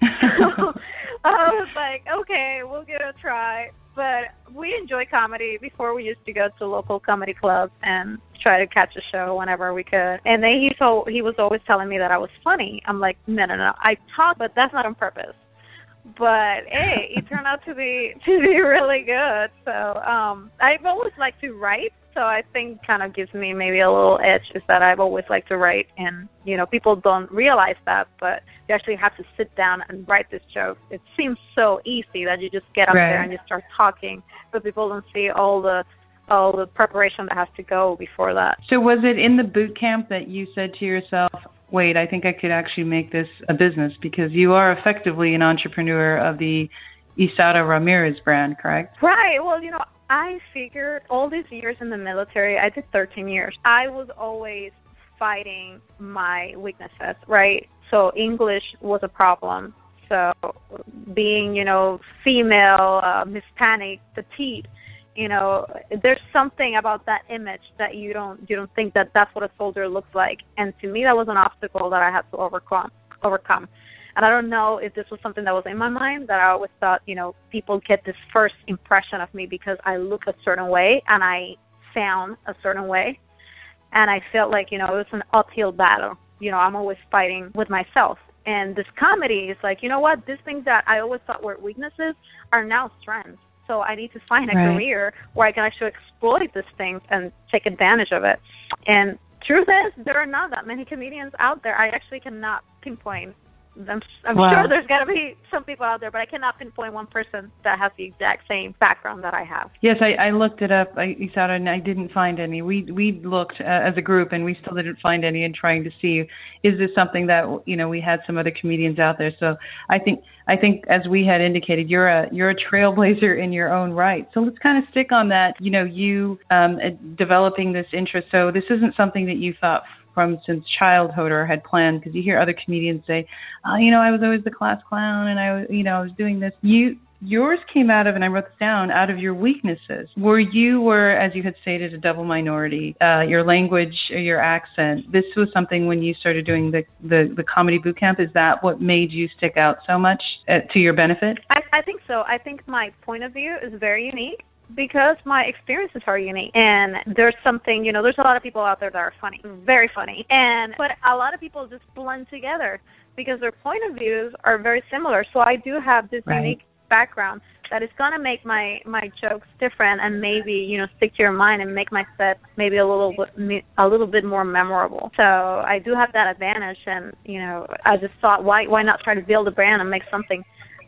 So I was like, okay, we'll give it a try. But we enjoy comedy. Before, we used to go to local comedy clubs and try to catch a show whenever we could. And then he so he was always telling me that I was funny. I'm like, no, no, no. I talk, but that's not on purpose. But hey, it turned out to be to be really good. So um, I've always liked to write. So I think kind of gives me maybe a little edge is that I've always liked to write, and you know people don't realize that, but you actually have to sit down and write this joke. It seems so easy that you just get up right. there and you start talking, but people don't see all the all the preparation that has to go before that. So was it in the boot camp that you said to yourself, wait, I think I could actually make this a business, because you are effectively an entrepreneur of the Isara Ramirez brand, correct? Right. Well, you know, I figured all these years in the military, I did thirteen years, I was always fighting my weaknesses, right? So English was a problem. So being, you know, female, um, Hispanic, petite, you know, there's something about that image that you don't you don't think that that's what a soldier looks like. And to me, that was an obstacle that I had to overcome. overcome. And I don't know if this was something that was in my mind, that I always thought, you know, people get this first impression of me because I look a certain way and I sound a certain way. And I felt like, you know, it was an uphill battle. You know, I'm always fighting with myself. And this comedy is like, you know what, these things that I always thought were weaknesses are now strengths. So I need to find a right. career where I can actually exploit these things and take advantage of it. And truth is, there are not that many comedians out there. I actually cannot pinpoint I'm, I'm wow. sure there's got to be some people out there, but I cannot pinpoint one person that has the exact same background that I have. Yes, I, I looked it up, I, Isara, and I didn't find any. We we looked uh, as a group, and we still didn't find any. And trying to see, is this something that you know we had some other comedians out there? So I think I think as we had indicated, you're a you're a trailblazer in your own right. So let's kind of stick on that. You know, you um, developing this interest. So this isn't something that you thought from since childhood or had planned, because you hear other comedians say, oh, you know, I was always the class clown and I was, you know, I was doing this. You, yours came out of, and I wrote this down, out of your weaknesses. Were you were, as you had stated, a double minority, uh, your language, your accent. This was something when you started doing the, the, the comedy boot camp. Is that what made you stick out so much uh, to your benefit? I, I think so. I think my point of view is very unique, because my experiences are unique. And there's something, you know, there's a lot of people out there that are funny, very funny. And but a lot of people just blend together because their point of views are very similar. So I do have this right. unique background that is going to make my, my jokes different and maybe, you know, stick to your mind and make my set maybe a little bit, a little bit more memorable. So I do have that advantage. And, you know, I just thought, why, why not try to build a brand and make something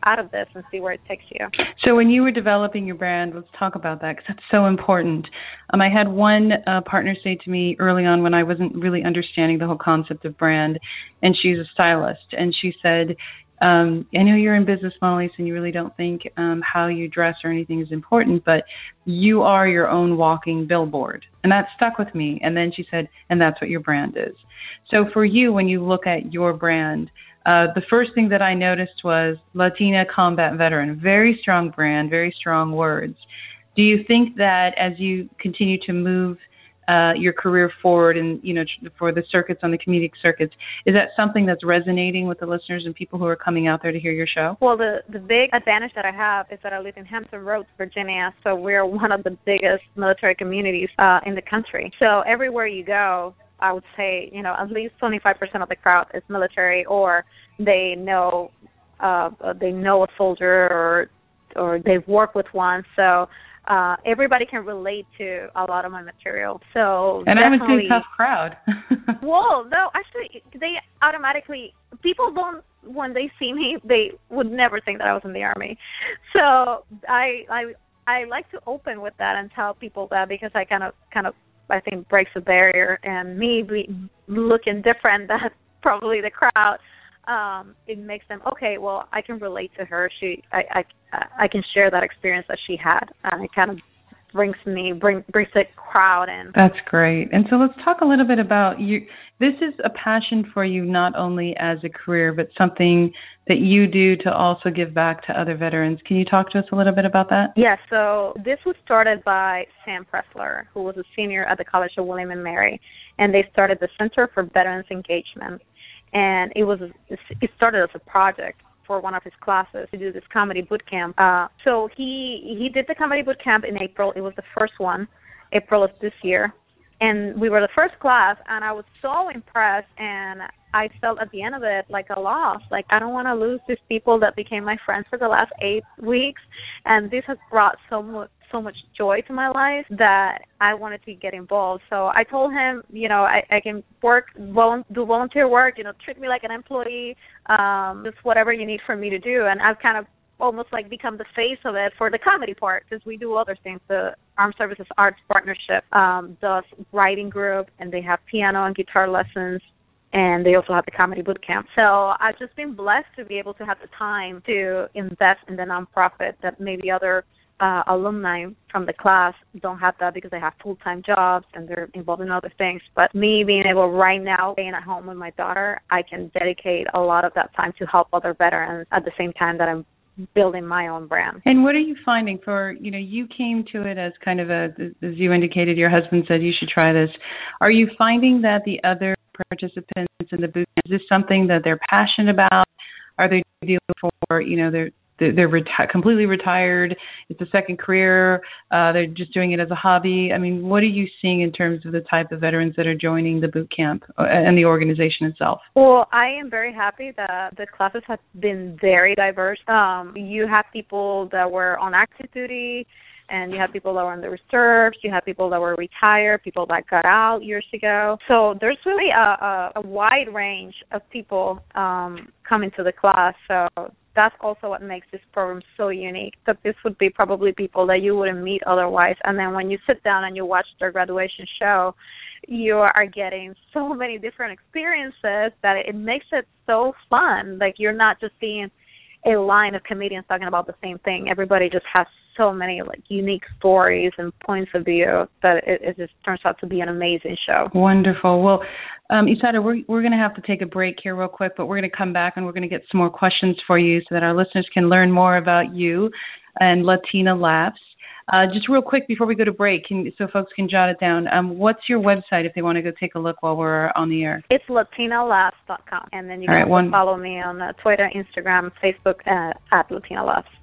out of this and see where it takes you. So when you were developing your brand, let's talk about that because that's so important. Um, I had one uh, partner say to me early on when I wasn't really understanding the whole concept of brand, and she's a stylist, and she said, Um, I know you're in business, Mona Lisa, and you really don't think um, how you dress or anything is important, but you are your own walking billboard. And that stuck with me. And then she said, and that's what your brand is. So for you, when you look at your brand, uh, the first thing that I noticed was Latina Combat Veteran, very strong brand, very strong words. Do you think that as you continue to move Uh, your career forward and, you know, for the circuits, on the comedic circuits, is that something that's resonating with the listeners and people who are coming out there to hear your show? Well, the, the big advantage that I have is that I live in Hampton Roads, Virginia, so we're one of the biggest military communities uh, in the country. So everywhere you go, I would say, you know, at least twenty-five percent of the crowd is military, or they know uh, they know a soldier, or or they've worked with one. So Uh, everybody can relate to a lot of my material. So and I would say tough crowd. Well, no, actually, they automatically, people don't, when they see me, they would never think that I was in the Army. So I I I like to open with that and tell people that, because I kind of, kind of, I think breaks the barrier, and me be, looking different than probably the crowd. Um, it makes them, okay, well, I can relate to her. She, I, I, I can share that experience that she had, and it kind of brings me, bring, brings the crowd in. That's great. And so let's talk a little bit about you. This is a passion for you, not only as a career, but something that you do to also give back to other veterans. Can you talk to us a little bit about that? Yes. Yeah, so this was started by Sam Pressler, who was a senior at the College of William and Mary, and they started the Center for Veterans Engagement. And it was it started as a project for one of his classes to do this comedy boot camp. Uh, so he he did the comedy boot camp in April. It was the first one, April of this year. And we were the first class, and I was so impressed, and I felt at the end of it like a loss. Like, I don't want to lose these people that became my friends for the last eight weeks. And this has brought so much, so much joy to my life that I wanted to get involved. So I told him, you know, I, I can work, vol- do volunteer work, you know, treat me like an employee, um, just whatever you need for me to do. And I've kind of almost like become the face of it for the comedy part, because we do other things. The Armed Services Arts Partnership um, does writing group, and they have piano and guitar lessons, and they also have the comedy boot camp. So I've just been blessed to be able to have the time to invest in the nonprofit that maybe other uh, alumni from the class don't have that, because they have full-time jobs and they're involved in other things. But me being able right now, staying at home with my daughter, I can dedicate a lot of that time to help other veterans at the same time that I'm building my own brand. And what are you finding for, you know, you came to it as kind of a, as you indicated, your husband said you should try this. Are you finding that the other participants in the boot camp, is this something that they're passionate about? Are they dealing for, you know, they're they're reti- completely retired, it's a second career, uh, they're just doing it as a hobby? I mean, what are you seeing in terms of the type of veterans that are joining the boot camp and the organization itself? Well, I am very happy that the classes have been very diverse. Um, you have people that were on active duty, and you have people that were in the reserves, you have people that were retired, people that got out years ago. So there's really a, a, a wide range of people um, coming to the class. So that's also what makes this program so unique, that this would be probably people that you wouldn't meet otherwise. And then when you sit down and you watch their graduation show, you are getting so many different experiences that it makes it so fun. Like, you're not just seeing a line of comedians talking about the same thing. Everybody just has so many like unique stories and points of view that it, it just turns out to be an amazing show. Wonderful. Well, um, Isadora, we're, we're going to have to take a break here real quick, but we're going to come back and we're going to get some more questions for you so that our listeners can learn more about you and Latina Laughs. Uh, just real quick before we go to break, can, so folks can jot it down, um, what's your website if they want to go take a look while we're on the air? It's latina laughs dot com, and then you All can right, one... follow me on uh, Twitter, Instagram, Facebook uh, at Latina Laughs.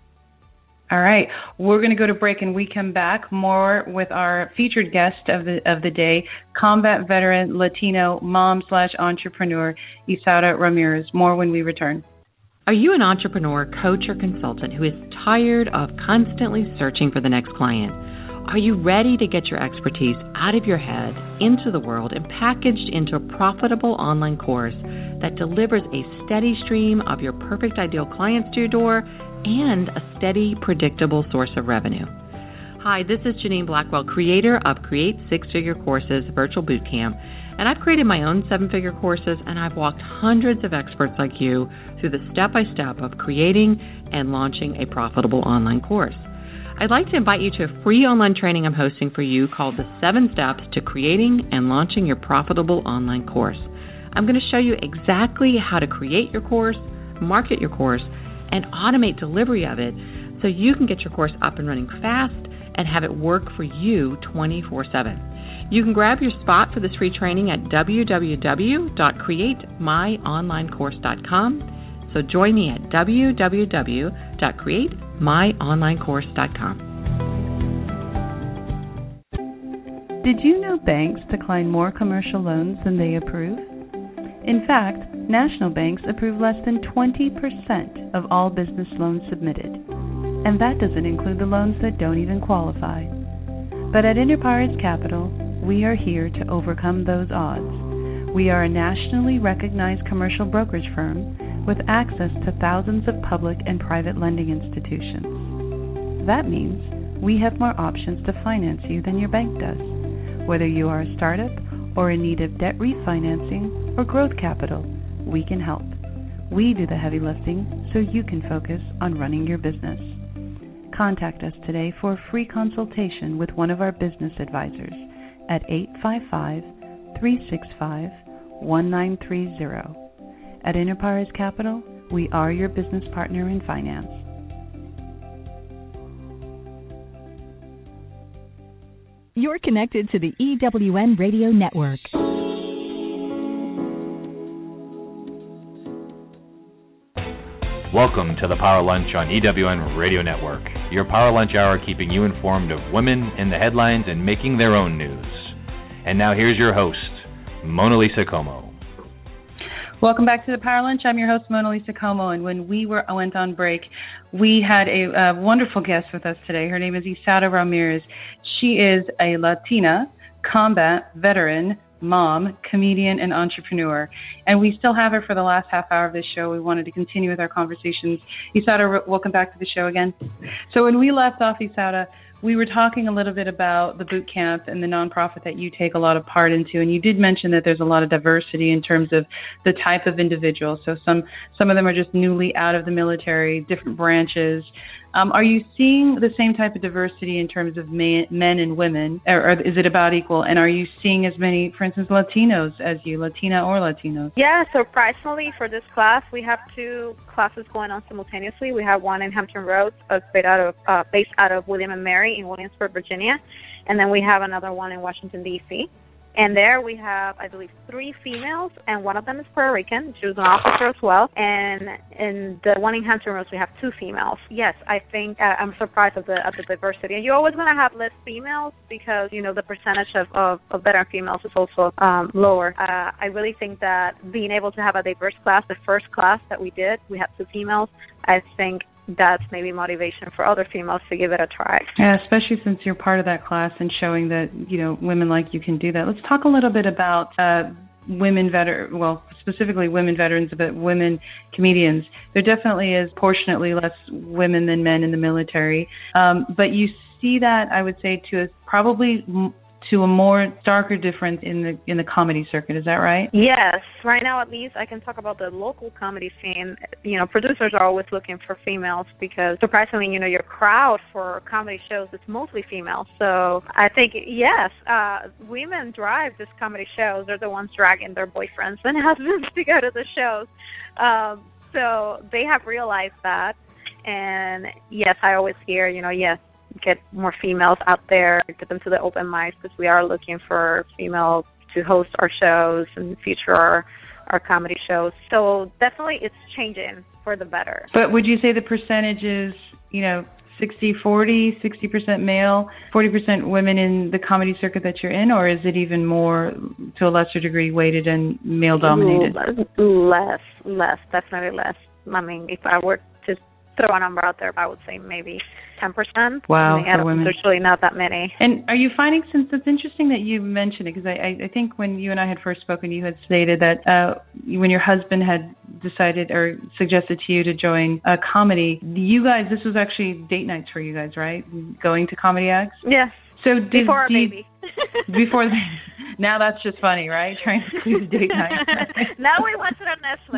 All right, we're going to go to break, and we come back more with our featured guest of the of the day, combat veteran, Latino, mom slash entrepreneur, Isadora Ramirez. More when we return. Are you an entrepreneur, coach, or consultant who is tired of constantly searching for the next client? Are you ready to get your expertise out of your head, into the world, and packaged into a profitable online course that delivers a steady stream of your perfect ideal clients to your door and a steady, predictable source of revenue? Hi, this is Janine Blackwell, creator of Create Six-Figure Courses Virtual Bootcamp, and I've created my own seven-figure courses, and I've walked hundreds of experts like you through the step-by-step of creating and launching a profitable online course. I'd like to invite you to a free online training I'm hosting for you called The Seven Steps to Creating and Launching Your Profitable Online Course. I'm going to show you exactly how to create your course, market your course, and automate delivery of it so you can get your course up and running fast and have it work for you twenty-four seven. You can grab your spot for this free training at w w w dot create my online course dot com. So join me at w w w dot create my online course dot com. Did you know banks decline more commercial loans than they approve? In fact, national banks approve less than twenty percent of all business loans submitted. And that doesn't include the loans that don't even qualify. But at Enterprise Capital, we are here to overcome those odds. We are a nationally recognized commercial brokerage firm with access to thousands of public and private lending institutions. That means we have more options to finance you than your bank does, whether you are a startup or in need of debt refinancing or growth capital. We can help. We do the heavy lifting so you can focus on running your business. Contact us today for a free consultation with one of our business advisors at eight five five, three six five, one nine three zero. At Enterprise Capital, we are your business partner in finance. You're connected to the E W N Radio Network. Welcome to the Power Lunch on E W N Radio Network, your Power Lunch Hour keeping you informed of women in the headlines and making their own news. And now here's your host, Mona Lisa Como. Welcome back to the Power Lunch. I'm your host, Mona Lisa Como, and when we were went on break, we had a, a wonderful guest with us today. Her name is Isadora Ramirez. She is a Latina combat veteran, mom, comedian, and entrepreneur. And we still have her for the last half hour of this show. We wanted to continue with our conversations. Isadora, welcome back to the show again. So when we left off, Isadora, we were talking a little bit about the boot camp and the nonprofit that you take a lot of part into, and you did mention that there's a lot of diversity in terms of the type of individual. So some some of them are just newly out of the military, different branches. Um, are you seeing the same type of diversity in terms of man, men and women, or, or is it about equal? And are you seeing as many, for instance, Latinos as you, Latina or Latinos? Yeah, surprisingly for this class, we have two classes going on simultaneously. We have one in Hampton Roads, uh, based out of, uh, based out of William and Mary in Williamsburg, Virginia, and then we have another one in Washington, D C And there we have, I believe, three females, and one of them is Puerto Rican. She was an officer as well. And in the one in Hampton Roads, we have two females. Yes, I think uh, I'm surprised at the, at the diversity. And you're always going to have less females because, you know, the percentage of, of, of veteran females is also um, lower. Uh, I really think that being able to have a diverse class, the first class that we did, we had two females, I think that's maybe motivation for other females to give it a try. Yeah, especially since you're part of that class and showing that, you know, women like you can do that. Let's talk a little bit about uh, women veteran, well, specifically women veterans, but women comedians. There definitely is proportionately less women than men in the military. Um, but you see that, I would say, to a, probably m- to a more starker difference in the in the comedy circuit. Is that right? Yes. Right now, at least, I can talk about the local comedy scene. You know, producers are always looking for females because, surprisingly, you know, your crowd for comedy shows is mostly female. So I think, yes, uh, women drive these comedy shows. They're the ones dragging their boyfriends and husbands to go to the shows. Um, so they have realized that. And, yes, I always hear, you know, yes, get more females out there, get them to the open mics because we are looking for female to host our shows and feature our, our comedy shows. So definitely it's changing for the better. But would you say the percentage is, you know, sixty forty, sixty percent male, forty percent women in the comedy circuit that you're in, or is it even more, to a lesser degree, weighted and male-dominated? Less, less, definitely less. I mean, if I were to throw a number out there, but I would say maybe ten percent. Wow, I mean, for women. There's really not that many. And are you finding, since it's interesting that you mentioned it, because I, I think when you and I had first spoken, you had stated that uh, when your husband had decided or suggested to you to join a comedy, you guys, this was actually date nights for you guys, right? Going to comedy acts? Yes. So did, before our you, baby. before the, now that's just funny, right? Trying to squeeze date night. Now we watch it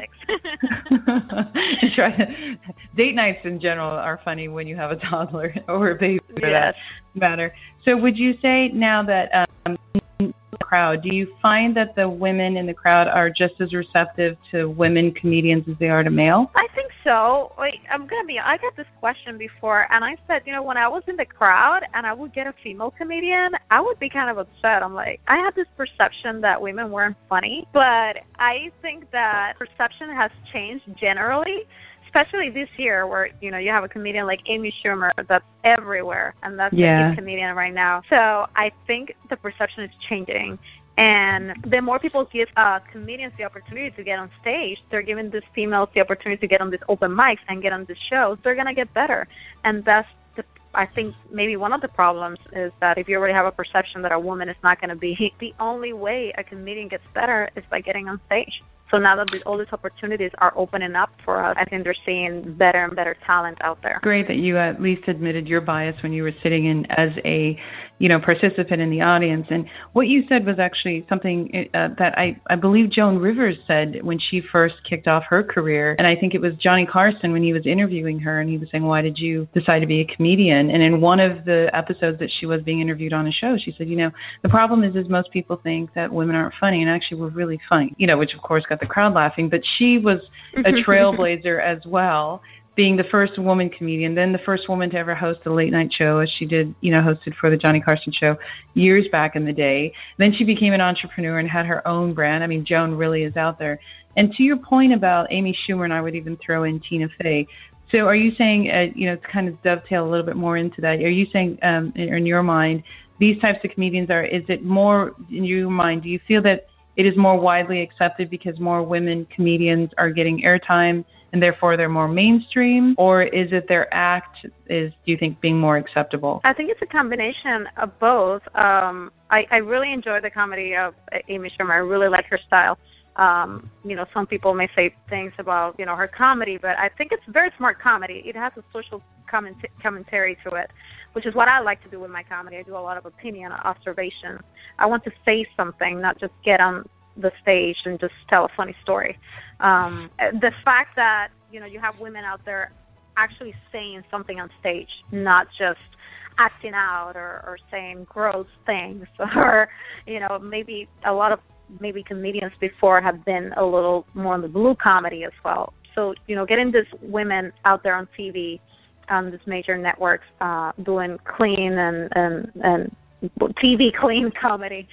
on Netflix. Try to, date nights in general are funny when you have a toddler or a baby for yes. that matter. So would you say now that um, in the crowd, do you find that the women in the crowd are just as receptive to women comedians as they are to male? I think so. Wait, I'm gonna be. I got this question before, and I said, you know, when I was in the crowd and I would get a female comedian, I would be kind of upset. I'm like, I had this perception that women weren't funny, but I think that perception has changed generally. Especially this year where, you know, you have a comedian like Amy Schumer that's everywhere, and that's yeah. a big comedian right now. So I think the perception is changing. And the more people give uh, comedians the opportunity to get on stage, they're giving these females the opportunity to get on these open mics and get on these shows, they're going to get better. And that's, the, I think, maybe one of the problems is that if you already have a perception that a woman is not going to be, the only way a comedian gets better is by getting on stage. So now that all these opportunities are opening up for us, I think they're seeing better and better talent out there. Great that you at least admitted your bias when you were sitting in as a, you know, participant in the audience. And what you said was actually something uh, that I, I believe Joan Rivers said when she first kicked off her career. And I think it was Johnny Carson when he was interviewing her, and he was saying, why did you decide to be a comedian? And in one of the episodes that she was being interviewed on a show, she said, you know, the problem is, is most people think that women aren't funny, and actually we're really funny, you know, which of course got the crowd laughing. But she was a trailblazer as well, being the first woman comedian, then the first woman to ever host a late night show, as she did, you know, hosted for the Johnny Carson show years back in the day. Then she became an entrepreneur and had her own brand. I mean, Joan really is out there. And to your point about Amy Schumer, and I would even throw in Tina Fey. So are you saying, uh, you know, to kind of dovetail a little bit more into that, are you saying, um, in, in your mind, these types of comedians are, is it more, in your mind, do you feel that it is more widely accepted because more women comedians are getting airtime and therefore they're more mainstream? Or is it their act is, do you think, being more acceptable? I think it's a combination of both. Um, I, I really enjoy the comedy of Amy Schumer. I really like her style. Um, you know, some people may say things about, you know, her comedy, but I think it's very smart comedy. It has a social comment- commentary to it, which is what I like to do with my comedy. I do a lot of opinion, observation. I want to say something, not just get on the stage and just tell a funny story. Um, the fact that, you know, you have women out there actually saying something on stage, not just acting out or, or saying gross things, or, you know, maybe a lot of maybe comedians before have been a little more on the blue comedy as well. So, you know, getting these women out there on T V, on these major networks, uh, doing clean and, and, and T V clean comedy,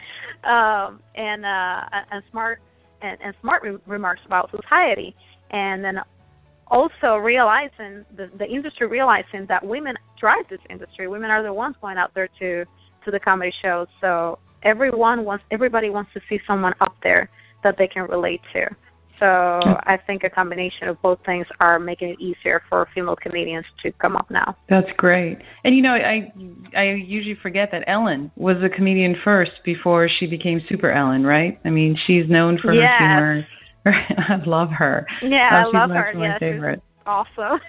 um, and, uh, and smart, and, and smart re- remarks about society. And then also realizing, the, the industry realizing that women drive this industry. Women are the ones going out there to, to the comedy shows. So everyone wants, everybody wants to see someone up there that they can relate to. So I think a combination of both things are making it easier for female comedians to come up now. That's great. And, you know, I I usually forget that Ellen was a comedian first before she became Super Ellen, right? I mean, she's known for yes. her humor. I love her. Yeah, oh, I love her. My yeah, favorite. Awesome.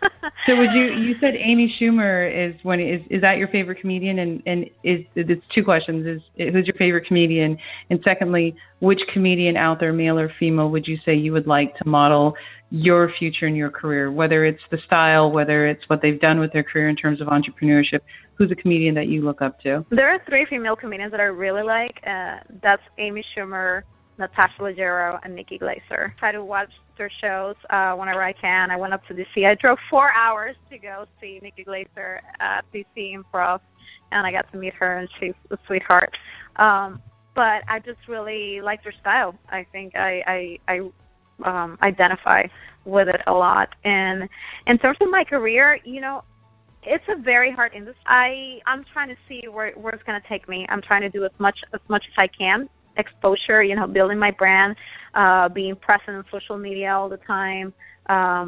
So would you, you said Amy Schumer is when is is that your favorite comedian? And, and is it's two questions. Is who's your favorite comedian? And secondly, which comedian out there, male or female, would you say you would like to model your future in your career? Whether it's the style, whether it's what they've done with their career in terms of entrepreneurship, who's a comedian that you look up to? There are three female comedians that I really like. Uh, that's Amy Schumer, Natasha Leggero, and Nikki Glaser. I try to watch their shows uh, whenever I can. I went up to D C. I drove four hours to go see Nikki Glaser at D C Improv, and I got to meet her, and she's a sweetheart. Um, but I just really like their style. I think I, I, I um, identify with it a lot. And in terms of my career, you know, it's a very hard industry. I, I'm trying to see where, where it's going to take me. I'm trying to do as much as much as I can. Exposure, you know, building my brand, uh, being present on social media all the time, um,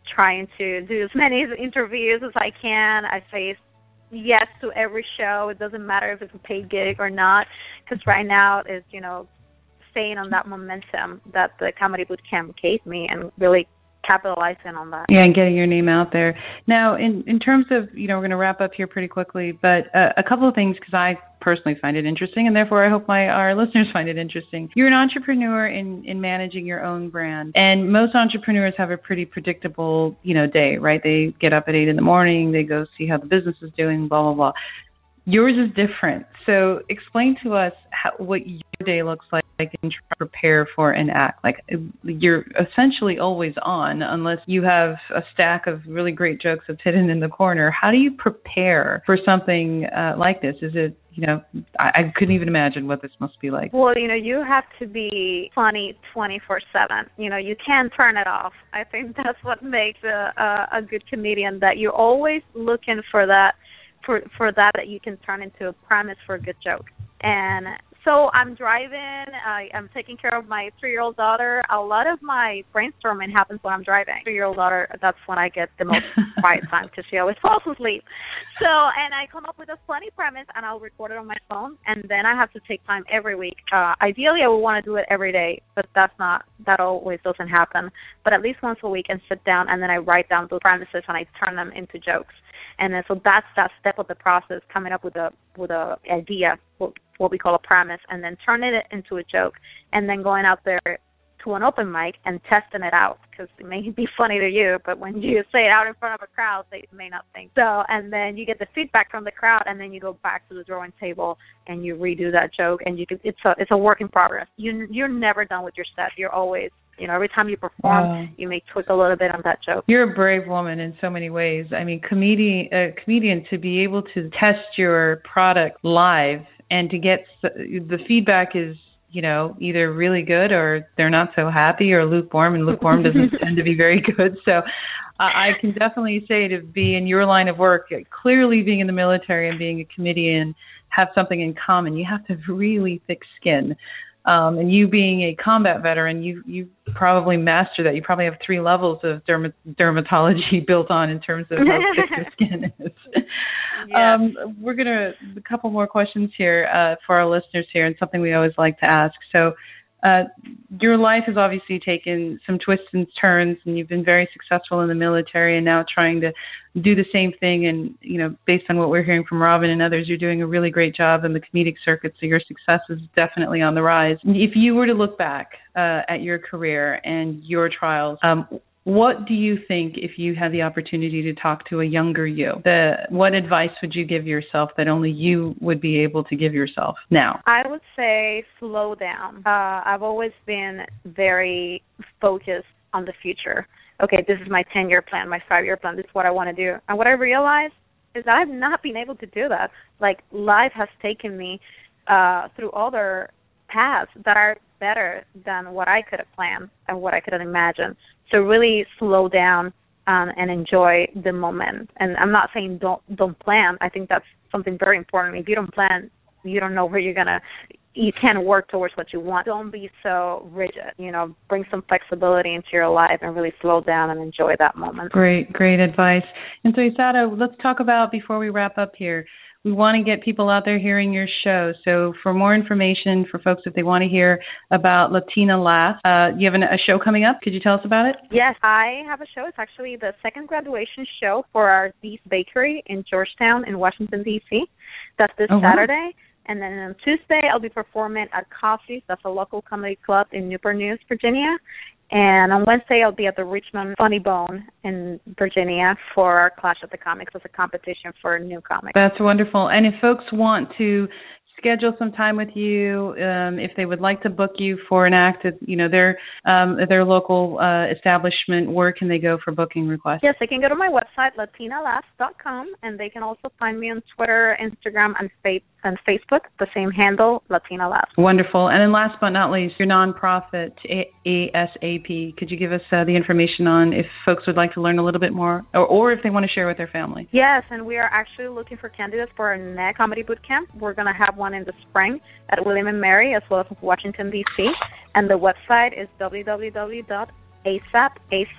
trying to do as many interviews as I can. I say yes to every show. It doesn't matter if it's a paid gig or not, because right now is, you know, staying on that momentum that the Comedy Bootcamp gave me and really capitalizing on that. Yeah, and getting your name out there. Now, in, in terms of, you know, we're going to wrap up here pretty quickly, but uh, a couple of things, because I personally find it interesting, and therefore I hope my our listeners find it interesting. You're an entrepreneur in, in managing your own brand, and most entrepreneurs have a pretty predictable, you know, day, right? They get up at eight in the morning, they go see how the business is doing, blah, blah, blah. Yours is different. So explain to us how, what your day looks like and try to prepare for an act. Like, you're essentially always on unless you have a stack of really great jokes that's hidden in the corner. How do you prepare for something uh, like this? Is it, you know, I, I couldn't even imagine what this must be like. Well, you know, you have to be funny twenty-four seven. You know, you can't turn it off. I think that's what makes a, a, a good comedian, that you're always looking for that for for that that you can turn into a premise for a good joke. And so I'm driving, I, I'm taking care of my three-year-old daughter. A lot of my brainstorming happens when I'm driving. Three-year-old daughter, that's when I get the most quiet time, because she always falls asleep. So, and I come up with a funny premise, and I'll record it on my phone, and then I have to take time every week. Uh, ideally, I would want to do it every day, but that's not, that always doesn't happen. But at least once a week, and sit down, and then I write down those premises, and I turn them into jokes. And then so that's that step of the process, coming up with a with a idea, what, what we call a premise, and then turning it into a joke, and then going out there to an open mic and testing it out, because it may be funny to you, but when you say it out in front of a crowd, they may not think so. And then you get the feedback from the crowd, and then you go back to the drawing table and you redo that joke, and you can, it's a it's a work in progress. You you're never done with your set. You're always, you know, every time you perform, wow. you may tweak a little bit on that joke. You're a brave woman in so many ways. I mean, comedian, uh, comedian to be able to test your product live and to get the feedback is, you know, either really good or they're not so happy, or lukewarm, and lukewarm doesn't tend to be very good. So uh, I can definitely say, to be in your line of work, clearly being in the military and being a comedian have something in common. You have to have really thick skin. Um, and you being a combat veteran, you you probably master that. You probably have three levels of derma- dermatology built on in terms of how thick your skin is. Yeah. Um, we're going to, a couple more questions here uh, for our listeners here, and something we always like to ask. So uh, your life has obviously taken some twists and turns, and you've been very successful in the military, and now trying to do the same thing. And, you know, based on what we're hearing from Robin and others, you're doing a really great job in the comedic circuit, so your success is definitely on the rise. If you were to look back uh, at your career and your trials, um, what do you think, if you had the opportunity to talk to a younger you, the, what advice would you give yourself that only you would be able to give yourself now? I would say slow down. Uh, I've always been very focused on the future. Okay, this is my ten-year plan, my five-year plan, this is what I want to do. And what I realized is that I've not been able to do that. Like, life has taken me uh, through other paths that are better than what I could have planned and what I could have imagined. So really slow down um, and enjoy the moment. And I'm not saying don't don't plan. I think that's something very important. If you don't plan, you don't know where you're going to, you can't work towards what you want. Don't be so rigid. You know, bring some flexibility into your life and really slow down and enjoy that moment. Great, great advice. And so, Isata, let's talk about, before we wrap up here, we want to get people out there hearing your show. So for more information, for folks, if they want to hear about Latina Laughs, uh, you have an, a show coming up. Could you tell us about it? Yes, I have a show. It's actually the second graduation show for our Dee's Bakery in Georgetown in Washington, D C That's this oh, Saturday. Wow. And then on Tuesday, I'll be performing at Coffee's. That's a local comedy club in Newport News, Virginia. And on Wednesday, I'll be at the Richmond Funny Bone in Virginia for our Clash of the Comics as a competition for new comics. That's wonderful. And if folks want to schedule some time with you, um, if they would like to book you for an act at, you know, their um, their local uh, establishment, where can they go for booking requests? Yes, they can go to my website, latina laughs dot com, and they can also find me on Twitter, Instagram, and, fa- and Facebook, the same handle, Latina Laughs. Wonderful. And then last but not least, your nonprofit, A S A P. Could you give us uh, the information on if folks would like to learn a little bit more, or, or if they want to share with their family? Yes, and we are actually looking for candidates for our next Comedy Bootcamp. We're going to have one in the spring at William and Mary, as well as Washington, D C And the website is w w w dot a s a p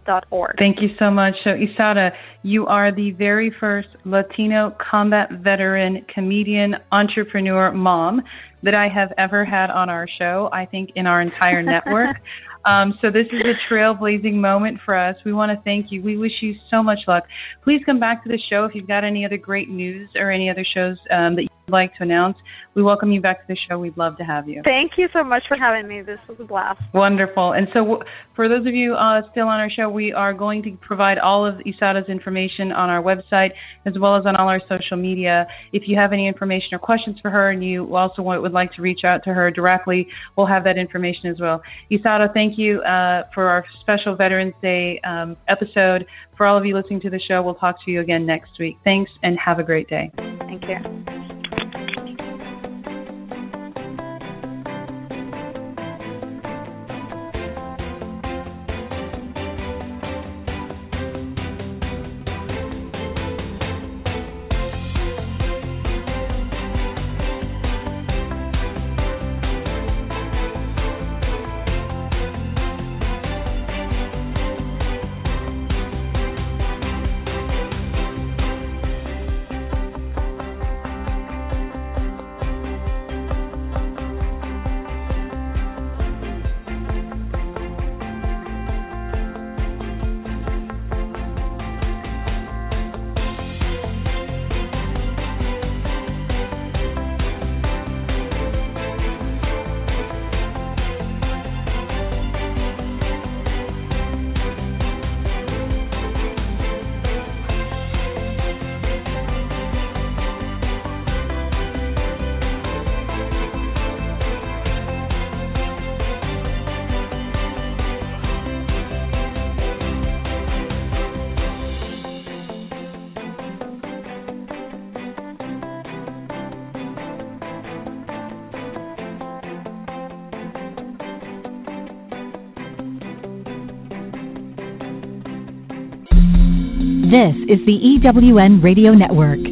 dot org. Thank you so much. So, Isara, you are the very first Latino combat veteran, comedian, entrepreneur mom that I have ever had on our show, I think in our entire network. Um, so this is a trailblazing moment for us. We want to thank you. We wish you so much luck. Please come back to the show if you've got any other great news or any other shows um, that you'd like to announce. We welcome you back to the show. We'd love to have you. Thank you so much for having me. This was a blast. Wonderful. And so w- for those of you uh, still on our show, we are going to provide all of Isara's information on our website as well as on all our social media. If you have any information or questions for her and you also want, would like to reach out to her directly, we'll have that information as well. Isara, thank you uh, for our special Veterans Day um, episode. For all of you listening to the show, we'll talk to you again next week. Thanks and have a great day. Thank you. This is the E W N Radio Network.